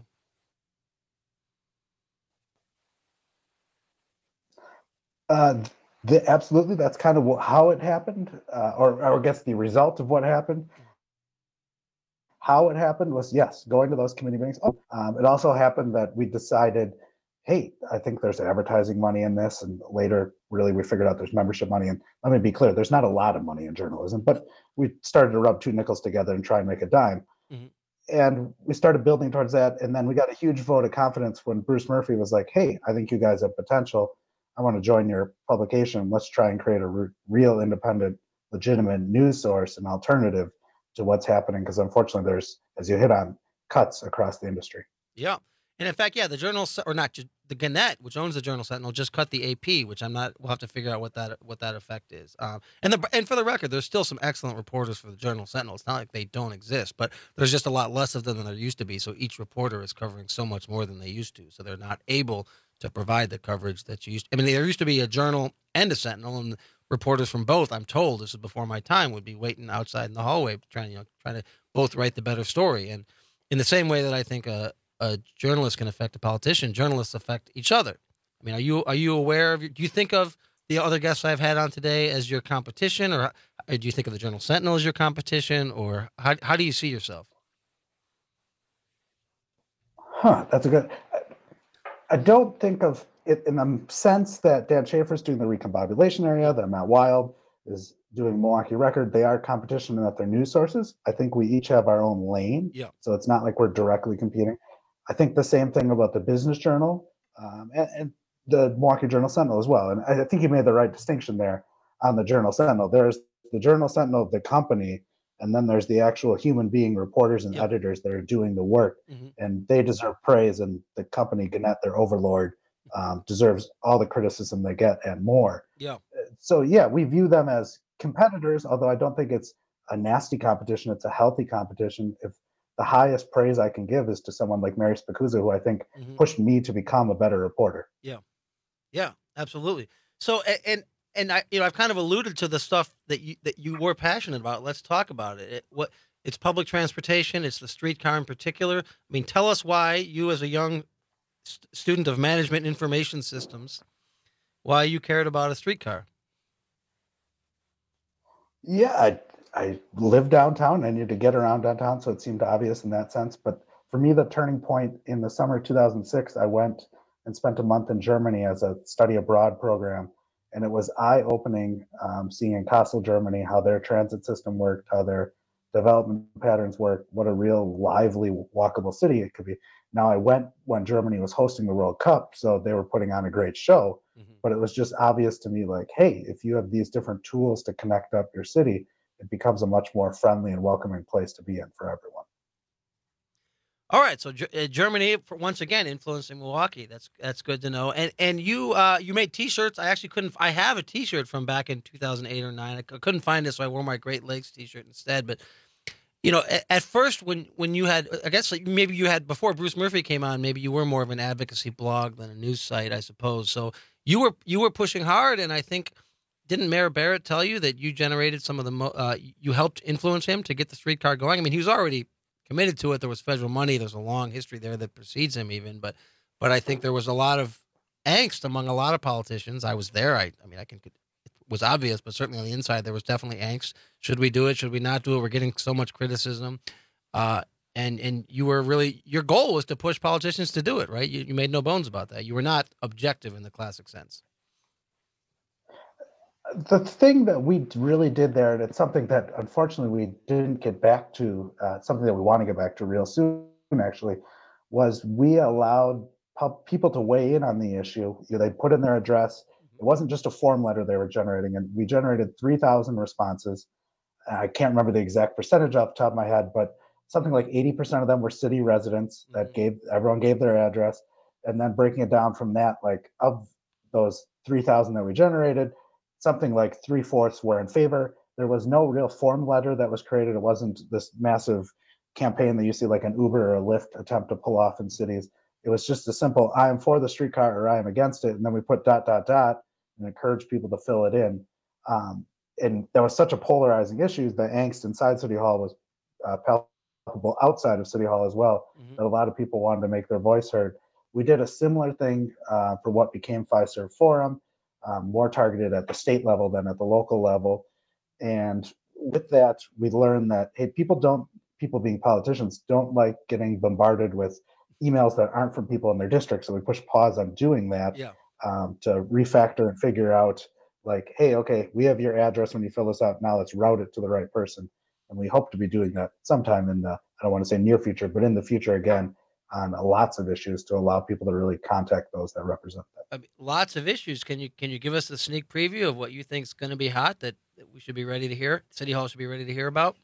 Uh, the, absolutely, that's kind of how it happened, uh, or, or I guess the result of what happened. How it happened was, yes, going to those committee meetings. Um, it also happened that we decided, hey, I think there's advertising money in this. And later, really, we figured out there's membership money. And let me be clear, there's not a lot of money in journalism, but we started to rub two nickels together and try and make a dime. Mm-hmm. And we started building towards that. And then we got a huge vote of confidence when Bruce Murphy was like, hey, I think you guys have potential. I want to join your publication. Let's try and create a re- real independent, legitimate news source and alternative to what's happening, because unfortunately there's, as you hit on, cuts across the industry. Yeah. And in fact, yeah, the Journal, or not just the Gannett, which owns the Journal Sentinel, just cut the A P, which I'm not, we'll have to figure out what that what that effect is. Um, and the and for the record, there's still some excellent reporters for the Journal Sentinel. It's not like they don't exist, but there's just a lot less of them than there used to be. So each reporter is covering so much more than they used to. So they're not able to provide the coverage that you used to. I mean, there used to be a Journal and a Sentinel, and reporters from both, I'm told, this is before my time, would be waiting outside in the hallway trying, you know, trying to both write the better story. And in the same way that I think a, a journalist can affect a politician, journalists affect each other. I mean, are you are you aware of? Do you think of the other guests I've had on today as your competition, or, or do you think of the Journal Sentinel as your competition, or how how do you see yourself? Huh, that's a good. I don't think of it in the sense that Dan Schaefer's doing the recombobulation area, that Matt Wild is doing Milwaukee Record. They are competition and that they're news sources. I think we each have our own lane. Yeah. So it's not like we're directly competing. I think the same thing about the Business Journal um, and, and the Milwaukee Journal Sentinel as well. And I think you made the right distinction there on the Journal Sentinel. There's the Journal Sentinel, the company, and then there's the actual human being reporters and Yep. editors that are doing the work. Mhm. And they deserve praise. And the company, Gannett, their overlord, um, deserves all the criticism they get and more. Yeah. So yeah, we view them as competitors, although I don't think it's a nasty competition. It's a healthy competition. If the highest praise I can give is to someone like Mary Spicuzza, who I think Mhm. pushed me to become a better reporter. Yeah. Yeah, absolutely. So, a- and, and I, you know, I've kind of alluded to the stuff that you, that you were passionate about. Let's talk about it. it what it's public transportation. It's the streetcar in particular. I mean, tell us why you, as a young st- student of management information systems, why you cared about a streetcar. Yeah, I, I live downtown. I need to get around downtown, so it seemed obvious in that sense. But for me, the turning point in the summer of two thousand six, I went and spent a month in Germany as a study abroad program. And it was eye-opening um, seeing in Kassel, Germany, how their transit system worked, how their development patterns worked, what a real lively, walkable city it could be. Now, I went when Germany was hosting the World Cup, so they were putting on a great show. But it was just obvious to me, like, hey, if you have these different tools to connect up your city, it becomes a much more friendly and welcoming place to be in for everyone. All right, so Ge- uh, Germany, for once again, influencing Milwaukee. That's that's good to know. And and you uh, you made T-shirts. I actually couldn't. I have a T-shirt from back in two thousand eight or nine. I c- couldn't find it, so I wore my Great Lakes T-shirt instead. But you know, at, at first, when when you had, I guess like maybe you had before Bruce Murphy came on, maybe you were more of an advocacy blog than a news site, I suppose. So you were you were pushing hard, and I think didn't Mayor Barrett tell you that you generated some of the mo- uh, you helped influence him to get the streetcar going? I mean, he was already committed to it. There was federal money. There's a long history there that precedes him even, but but I think there was a lot of angst among a lot of politicians. I was there. I I mean, I can it was obvious, but certainly on the inside there was definitely angst. Should we do it? Should we not do it? We're getting so much criticism. Uh, and and you were really, your goal was to push politicians to do it, right? You, you made no bones about that. You were not objective in the classic sense. The thing that we really did there, and it's something that unfortunately we didn't get back to, uh, something that we want to get back to real soon, actually, was we allowed pub- people to weigh in on the issue. You know, they put in their address. It wasn't just a form letter they were generating, and we generated three thousand responses. I can't remember the exact percentage off the top of my head, but something like eighty percent of them were city residents that gave, everyone gave their address. And then breaking it down from that, like of those three thousand that we generated, something like three fourths were in favor. There was no real form letter that was created. It wasn't this massive campaign that you see like an Uber or a Lyft attempt to pull off in cities. It was just a simple, I am for the streetcar or I am against it. And then we put dot, dot, dot and encourage people to fill it in. Um, and that was such a polarizing issue. The angst inside City Hall was uh, palpable outside of City Hall as well, Mhm. that a lot of people wanted to make their voice heard. We did a similar thing uh, for what became Fiserv Forum, um, more targeted at the state level than at the local level. And with that, we learned that, hey, people don't, people being politicians don't like getting bombarded with emails that aren't from people in their district. So we pushed pause on doing that Yeah. um, to refactor and figure out like, hey, okay, we have your address when you fill this out. Now let's route it to the right person. And we hope to be doing that sometime in the, I don't want to say near future, but in the future again, on lots of issues to allow people to really contact those that represent them. I mean, lots of issues. Can you can you give us a sneak preview of what you think is going to be hot that, that we should be ready to hear? City Hall should be ready to hear about?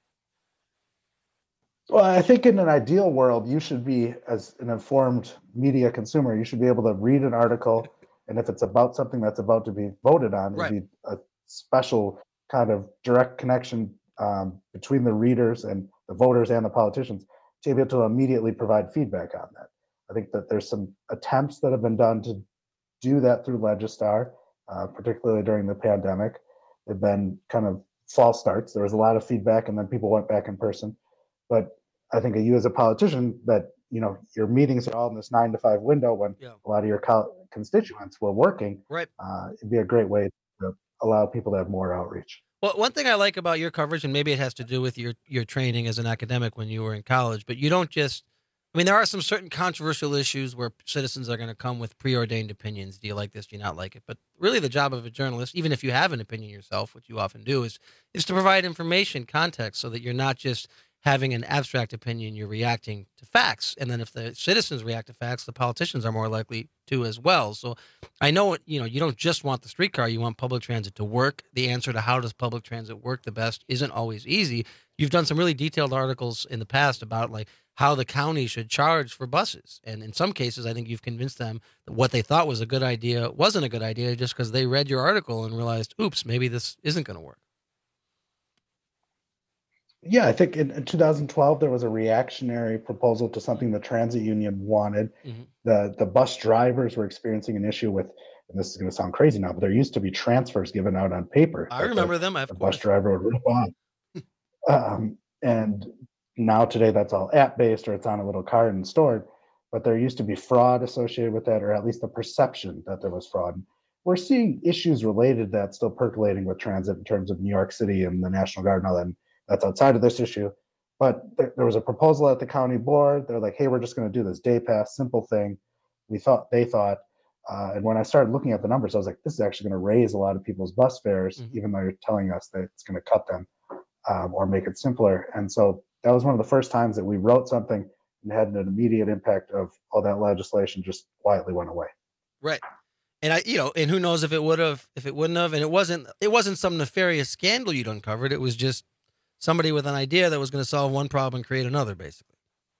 Well, I think in an ideal world, you should be, as an informed media consumer, you should be able to read an article, and if it's about something that's about to be voted on, Right. it'd be a special kind of direct connection um, between the readers and the voters and the politicians to be able to immediately provide feedback on that. I think that there's some attempts that have been done to do that through Legistar, uh, particularly during the pandemic. They've been kind of false starts. There was a lot of feedback, and then people went back in person. But I think you as a politician that you know, your meetings are all in this nine to five window when Yeah. a lot of your co- constituents were working. Right. Uh, it'd be a great way to allow people to have more outreach. Well, one thing I like about your coverage, and maybe it has to do with your, your training as an academic when you were in college, but you don't just, I mean, there are some certain controversial issues where citizens are going to come with preordained opinions. Do you like this? Do you not like it? But really the job of a journalist, even if you have an opinion yourself, which you often do, is, is to provide information, context, so that you're not just having an abstract opinion, you're reacting to facts. And then if the citizens react to facts, the politicians are more likely to as well. So I know, you know, you don't just want the streetcar, you want public transit to work. The answer to how does public transit work the best isn't always easy. You've done some really detailed articles in the past about like how the county should charge for buses. And in some cases, I think you've convinced them that what they thought was a good idea wasn't a good idea just because they read your article and realized, oops, maybe this isn't going to work. Yeah, I think in, in two thousand twelve there was a reactionary proposal to something the transit union wanted. Mm-hmm. The the bus drivers were experiencing an issue with, and this is going to sound crazy now, but there used to be transfers given out on paper. I that remember the, them. Of the course. bus driver would rip off. um, and now today that's all app based or it's on a little card and stored. But there used to be fraud associated with that, or at least the perception that there was fraud. We're seeing issues related to that still percolating with transit in terms of New York City and the National Guard and all that. That's outside of this issue. But there, there was a proposal at the county board. They're like, hey, we're just going to do this day pass, simple thing. We thought, they thought. Uh, and when I started looking at the numbers, I was like, this is actually going to raise a lot of people's bus fares, mm-hmm. even though you're telling us that it's going to cut them um, or make it simpler. And so that was one of the first times that we wrote something and had an immediate impact of all that legislation just quietly went away. Right. And I, you know, and who knows if it would have, if it wouldn't have, and it wasn't, it wasn't some nefarious scandal you'd uncovered. It was just somebody with an idea that was going to solve one problem and create another, basically.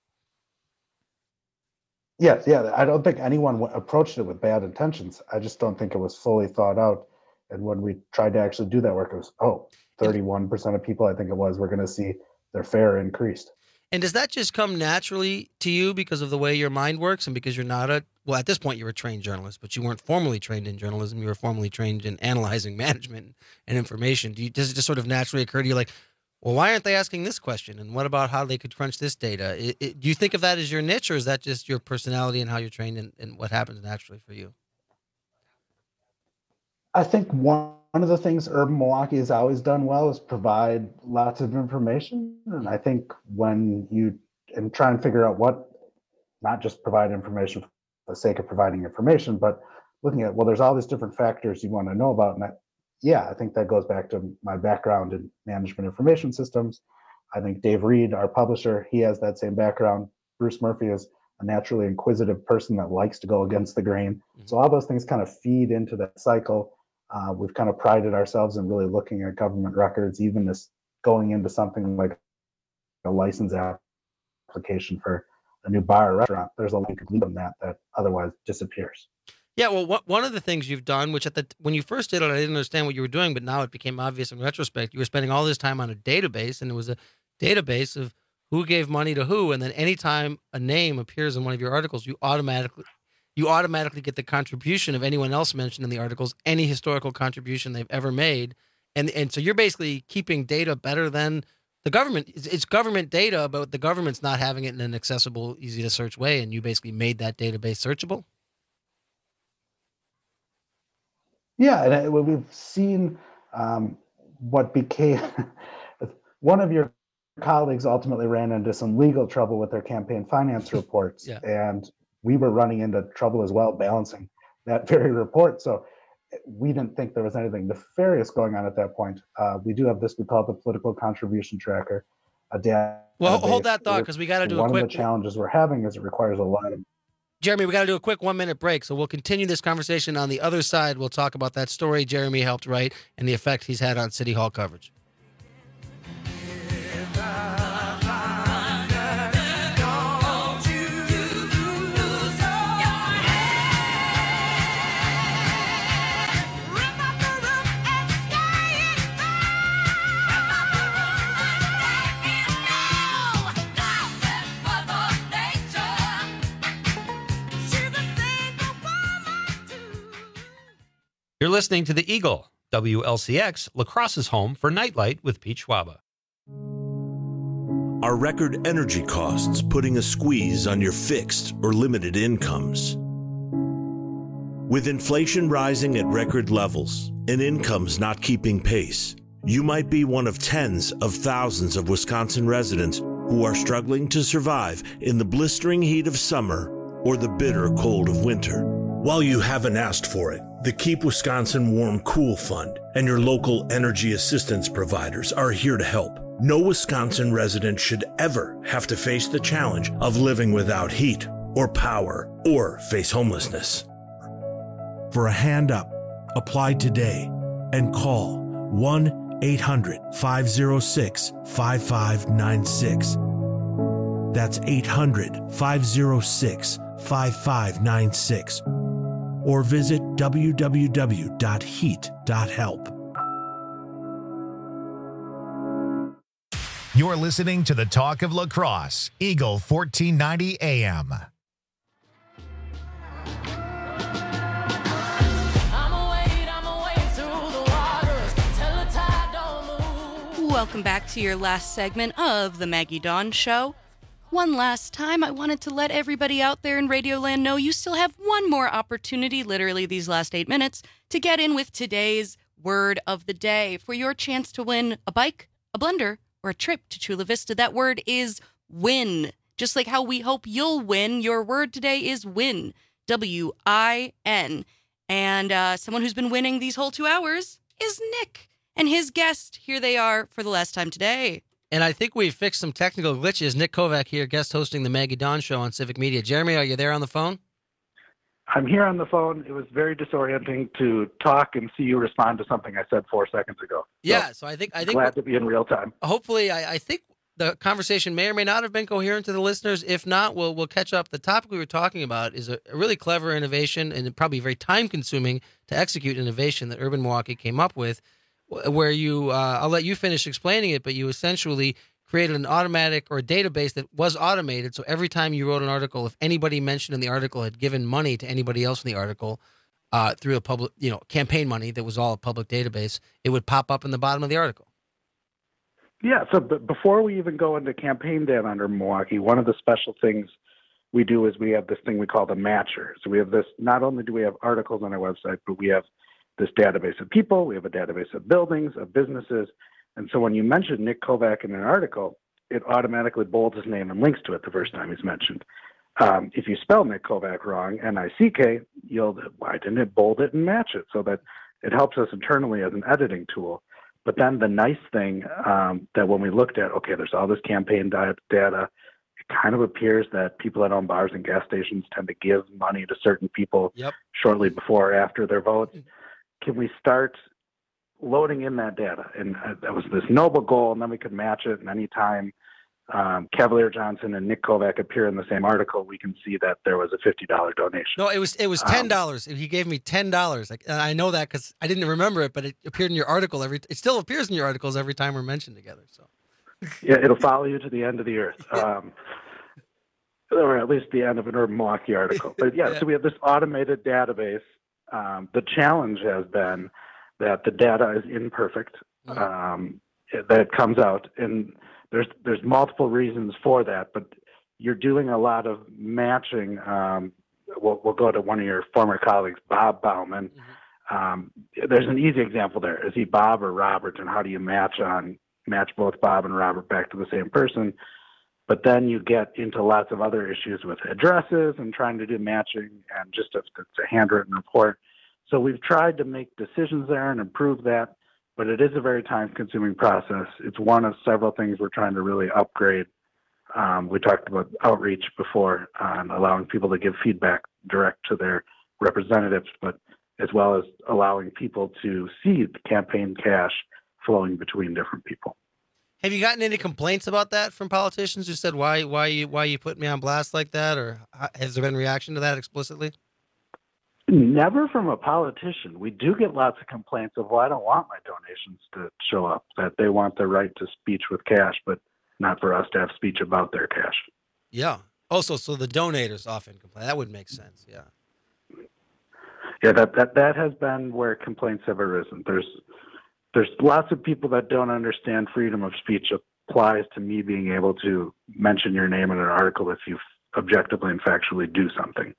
Yes, yeah. I don't think anyone w- approached it with bad intentions. I just don't think it was fully thought out. And when we tried to actually do that work, it was, oh, thirty-one percent of people, I think it was, were going to see their fare increased. And does that just come naturally to you because of the way your mind works and because you're not a, well, at this point, you're a trained journalist, but you weren't formally trained in journalism. You were formally trained in analyzing management and information. Do you, does it just sort of naturally occur to you like, well, why aren't they asking this question? And what about how they could crunch this data? It, it, do you think of that as your niche, or is that just your personality and how you're trained and, and what happens naturally for you? I think one, one of the things Urban Milwaukee has always done well is provide lots of information. And I think when you and try and figure out what, not just provide information for the sake of providing information, but looking at, well, there's all these different factors you want to know about. And that, yeah, I think that goes back to my background in management information systems. I think Dave Reed, our publisher, he has that same background. Bruce Murphy is a naturally inquisitive person that likes to go against the grain. Mm-hmm. So all those things kind of feed into that cycle. Uh, we've kind of prided ourselves in really looking at government records, even this going into something like a license application for a new bar or restaurant. There's a link on that that otherwise disappears. Yeah, well, what, one of the things you've done, which at the when you first did it, I didn't understand what you were doing, but now it became obvious in retrospect. You were spending all this time on a database, and it was a database of who gave money to who, and then anytime a name appears in one of your articles, you automatically you automatically get the contribution of anyone else mentioned in the articles, any historical contribution they've ever made, and and so you're basically keeping data better than the government. It's, it's government data, but the government's not having it in an accessible, easy to search way, and you basically made that database searchable. Yeah, and I, we've seen um, what became one of your colleagues ultimately ran into some legal trouble with their campaign finance reports, yeah. and we were running into trouble as well balancing that very report. So we didn't think there was anything nefarious going on at that point. Uh, we do have this we call it the political contribution tracker. A data. Well, hold that thought because we got to do one a quick. One of the challenges we're having is it requires a lot of. Jeremy, we got to do a quick one-minute break, so we'll continue this conversation on the other side. We'll talk about that story Jeremy helped write and the effect he's had on City Hall coverage. You're listening to The Eagle, W L C X, La Crosse's home for Nightlight with Pete Schwaba. Are record energy costs putting a squeeze on your fixed or limited incomes? With inflation rising at record levels and incomes not keeping pace, you might be one of tens of thousands of Wisconsin residents who are struggling to survive in the blistering heat of summer or the bitter cold of winter. While you haven't asked for it, the Keep Wisconsin Warm Cool Fund and your local energy assistance providers are here to help. No Wisconsin resident should ever have to face the challenge of living without heat or power or face homelessness. For a hand up, apply today and call one eight hundred, five oh six, five five nine six. That's eight hundred, five oh six, five five nine six. Or visit w w w dot heat dot help. You're listening to the Talk of La Crosse, Eagle fourteen ninety A M. Welcome back to your last segment of the Maggie Dawn Show. One last time, I wanted to let everybody out there in Radioland know you still have one more opportunity, literally these last eight minutes, to get in with today's word of the day for your chance to win a bike, a blender, or a trip to Chula Vista. That word is win. Just like how we hope you'll win, your word today is win. W I N. And uh, someone who's been winning these whole two hours is Nick. And his guest, here they are for the last time today. And I think we've fixed some technical glitches. Nick Kovac here, guest hosting the Maggie Dawn Show on Civic Media. Jeremy, are you there on the phone? I'm here on the phone. It was very disorienting to talk and see you respond to something I said four seconds ago. Yeah, so, so I think I think glad to be in real time. Hopefully, I, I think the conversation may or may not have been coherent to the listeners. If not, we'll we'll catch up. The topic we were talking about is a, a really clever innovation and probably very time-consuming to execute innovation that Urban Milwaukee came up with, where you, uh, I'll let you finish explaining it, but you essentially created an automatic or a database that was automated. So every time you wrote an article, if anybody mentioned in the article had given money to anybody else in the article uh, through a public, you know, campaign money that was all a public database, it would pop up in the bottom of the article. Yeah. So b- before we even go into campaign data under Milwaukee, one of the special things we do is we have this thing we call the matcher. So we have this, not only do we have articles on our website, but we have this database of people, we have a database of buildings, of businesses. And so when you mention Nick Kovac in an article, it automatically bolds his name and links to it the first time he's mentioned. Um, if you spell Nick Kovac wrong, N I C K, you'll, why didn't it bold it and match it? So that it helps us internally as an editing tool. But then the nice thing um, that when we looked at, okay, there's all this campaign data, it kind of appears that people that own bars and gas stations tend to give money to certain people yep. shortly before or after their votes. Can we start loading in that data? And uh, that was this noble goal, and then we could match it. And anytime um, Cavalier Johnson and Nick Kovac appear in the same article, we can see that there was a fifty dollars donation. No, it was it was ten dollars. Um, he gave me ten dollars. Like, I know that because I didn't remember it, but it appeared in your article. Every It still appears in your articles every time we're mentioned together. So yeah, it'll follow you to the end of the earth. Um, or at least the end of an Urban Milwaukee article. But yeah, yeah. So we have this automated database. Um, the challenge has been that the data is imperfect, um, that it comes out, and there's there's multiple reasons for that. But you're doing a lot of matching. Um, we'll, we'll go to one of your former colleagues, Bob Bauman. Mm-hmm. Um, there's an easy example there. Is he Bob or Robert, and how do you match on match both Bob and Robert back to the same person? But then you get into lots of other issues with addresses and trying to do matching and just a, it's a handwritten report. So we've tried to make decisions there and improve that, but it is a very time-consuming process. It's one of several things we're trying to really upgrade. Um, we talked about outreach before, um, allowing people to give feedback direct to their representatives, but as well as allowing people to see the campaign cash flowing between different people. Have you gotten any complaints about that from politicians who said, why why you why you put me on blast like that? Or has there been reaction to that explicitly? Never from a politician. We do get lots of complaints of, well, I don't want my donations to show up, that they want their right to speech with cash, but not for us to have speech about their cash. Yeah. Also, so the donators often complain. That would make sense, yeah. Yeah, that, that, that has been where complaints have arisen. There's There's lots of people that don't understand freedom of speech applies to me being able to mention your name in an article if you objectively and factually do something.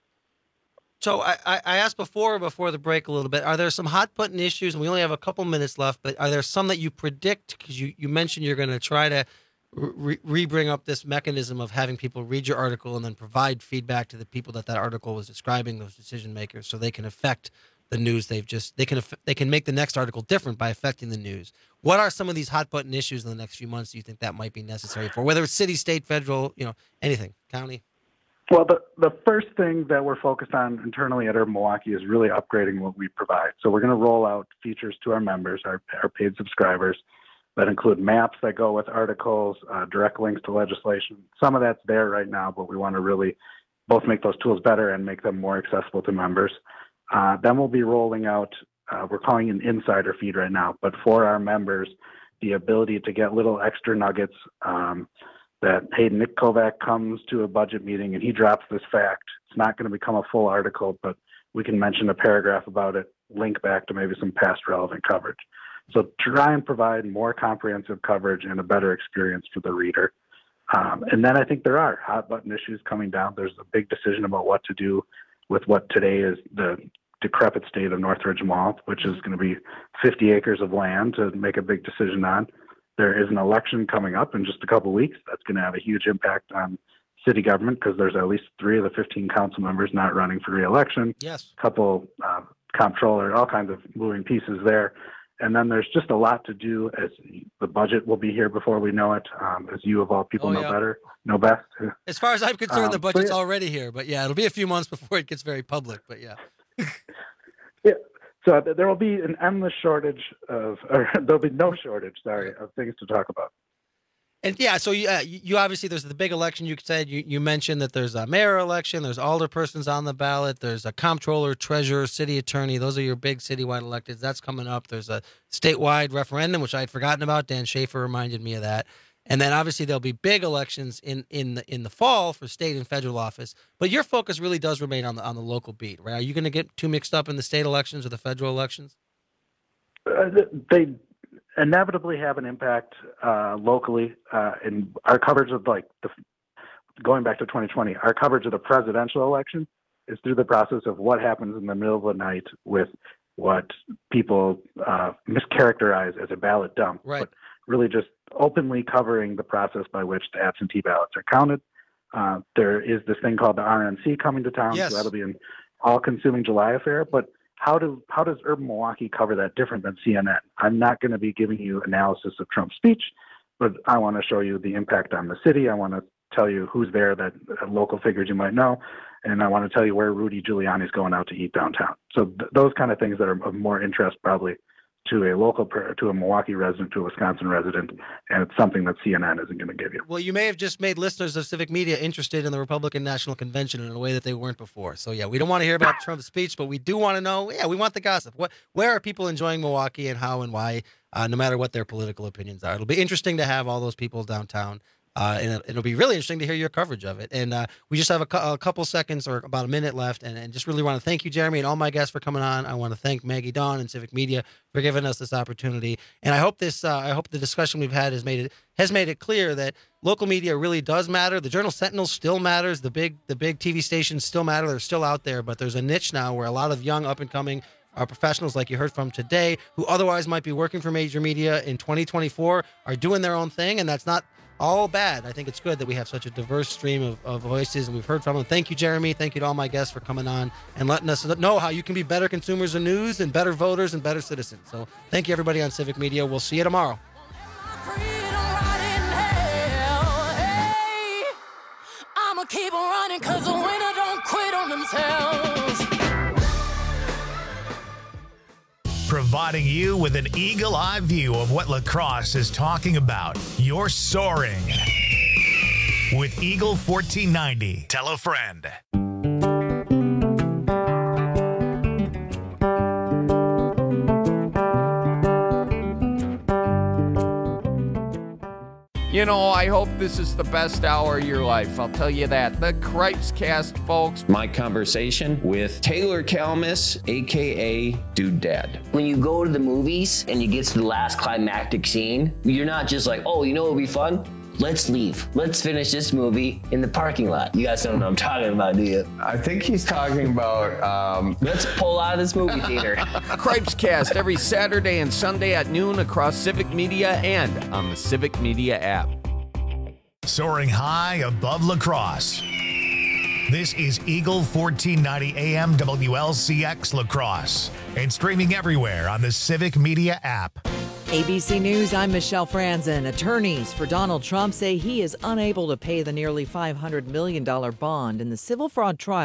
So I, I I asked before before the break a little bit, are there some hot button issues? And we only have a couple minutes left, but are there some that you predict? Because you, you mentioned you're going to try to re, re bring up this mechanism of having people read your article and then provide feedback to the people that that article was describing, those decision makers, so they can affect the news they've just, they can they can make the next article different by affecting the news. What are some of these hot button issues in the next few months do you think that might be necessary for, whether it's city, state, federal, you know, anything, county? Well, the, the first thing that we're focused on internally at Urban Milwaukee is really upgrading what we provide. So we're going to roll out features to our members, our, our paid subscribers, that include maps that go with articles, uh, direct links to legislation. Some of that's there right now, but we want to really both make those tools better and make them more accessible to members. Uh, then we'll be rolling out, uh, we're calling it an insider feed right now, but for our members, the ability to get little extra nuggets, um, that, hey, Nick Kovac comes to a budget meeting and he drops this fact. It's not going to become a full article, but we can mention a paragraph about it, link back to maybe some past relevant coverage. So try and provide more comprehensive coverage and a better experience for the reader. Um, and then I think there are hot button issues coming down. There's a big decision about what to do with what today is the decrepit state of Northridge Mall, which is going to be fifty acres of land to make a big decision on. There is an election coming up in just a couple of weeks. That's going to have a huge impact on city government because there's at least three of the fifteen council members not running for re-election. Yes. A couple uh, comptroller, all kinds of moving pieces there. And then there's just a lot to do as the budget will be here before we know it. Um, as you of all people Oh, know yeah. better, know best. As far as I'm concerned, Um, the but budget's yeah. already here. But yeah, it'll be a few months before it gets very public. But yeah. Yeah. So th- there will be an endless shortage of, or there'll be no shortage, sorry, of things to talk about. And yeah, so you, uh, you obviously there's the big election. You said you, you mentioned that there's a mayor election, there's alderpersons on the ballot, there's a comptroller, treasurer, city attorney. Those are your big citywide electeds. That's coming up. There's a statewide referendum, which I had forgotten about. Dan Schaefer reminded me of that. And then obviously there'll be big elections in in the, in the fall for state and federal office. But your focus really does remain on the on the local beat, right? Are you going to get too mixed up in the state elections or the federal elections? Uh, th- they inevitably have an impact uh, locally, uh, in our coverage of like the, going back to twenty twenty, our coverage of the presidential election is through the process of what happens in the middle of the night with what people uh, mischaracterize as a ballot dump, right. but really just openly covering the process by which the absentee ballots are counted. Uh, there is this thing called the R N C coming to town, Yes. so that'll be an all-consuming July affair, but How do how does Urban Milwaukee cover that different than C N N? I'm not going to be giving you analysis of Trump's speech, but I want to show you the impact on the city. I want to tell you who's there, that uh, local figures you might know, and I want to tell you where Rudy Giuliani is going out to eat downtown. So th- those kind of things that are of more interest probably to a local, per- to a Milwaukee resident, to a Wisconsin resident, and it's something that C N N isn't going to give you. Well, you may have just made listeners of Civic Media interested in the Republican National Convention in a way that they weren't before. So, yeah, we don't want to hear about Trump's speech, but we do want to know, yeah, we want the gossip. What, where are people enjoying Milwaukee and how and why, uh, no matter what their political opinions are? It'll be interesting to have all those people downtown. Uh, and it- it'll be really interesting to hear your coverage of it. And uh, we just have a, cou- a couple seconds or about a minute left. And, and just really want to thank you, Jeremy, and all my guests for coming on. I want to thank Maggie Dawn and Civic Media for giving us this opportunity. And I hope this, uh, I hope the discussion we've had has made it has made it clear that local media really does matter. The Journal Sentinel still matters. The big the big T V stations still matter. They're still out there. But there's a niche now where a lot of young up and coming uh, professionals like you heard from today, who otherwise might be working for major media in twenty twenty-four, are doing their own thing, and that's not all bad. I think it's good that we have such a diverse stream of, of voices, and we've heard from them. Thank you, Jeremy. Thank you to all my guests for coming on and letting us know how you can be better consumers of news and better voters and better citizens. So thank you, everybody on Civic Media. We'll see you tomorrow. I'ma keep on running cause the winner don't quit on themselves. Providing you with an eagle-eye view of what lacrosse is talking about. You're soaring with Eagle fourteen ninety. Tell a friend. You know, I hope this is the best hour of your life. I'll tell you that. The Cripes Cast, folks. My conversation with Taylor Kalmus, a k a. Dude Dad. When you go to the movies and you get to the last climactic scene, you're not just like, oh, you know what would be fun? Let's leave. Let's finish this movie in the parking lot. You guys don't know what I'm talking about, do you? I think he's talking about. Um... Let's pull out of this movie theater. Cripes Cast every Saturday and Sunday at noon across Civic Media and on the Civic Media app. Soaring high above La Crosse. This is Eagle fourteen ninety A M W L C X La Crosse and streaming everywhere on the Civic Media app. A B C News, I'm Michelle Franzen. Attorneys for Donald Trump say he is unable to pay the nearly five hundred million dollars bond in the civil fraud trial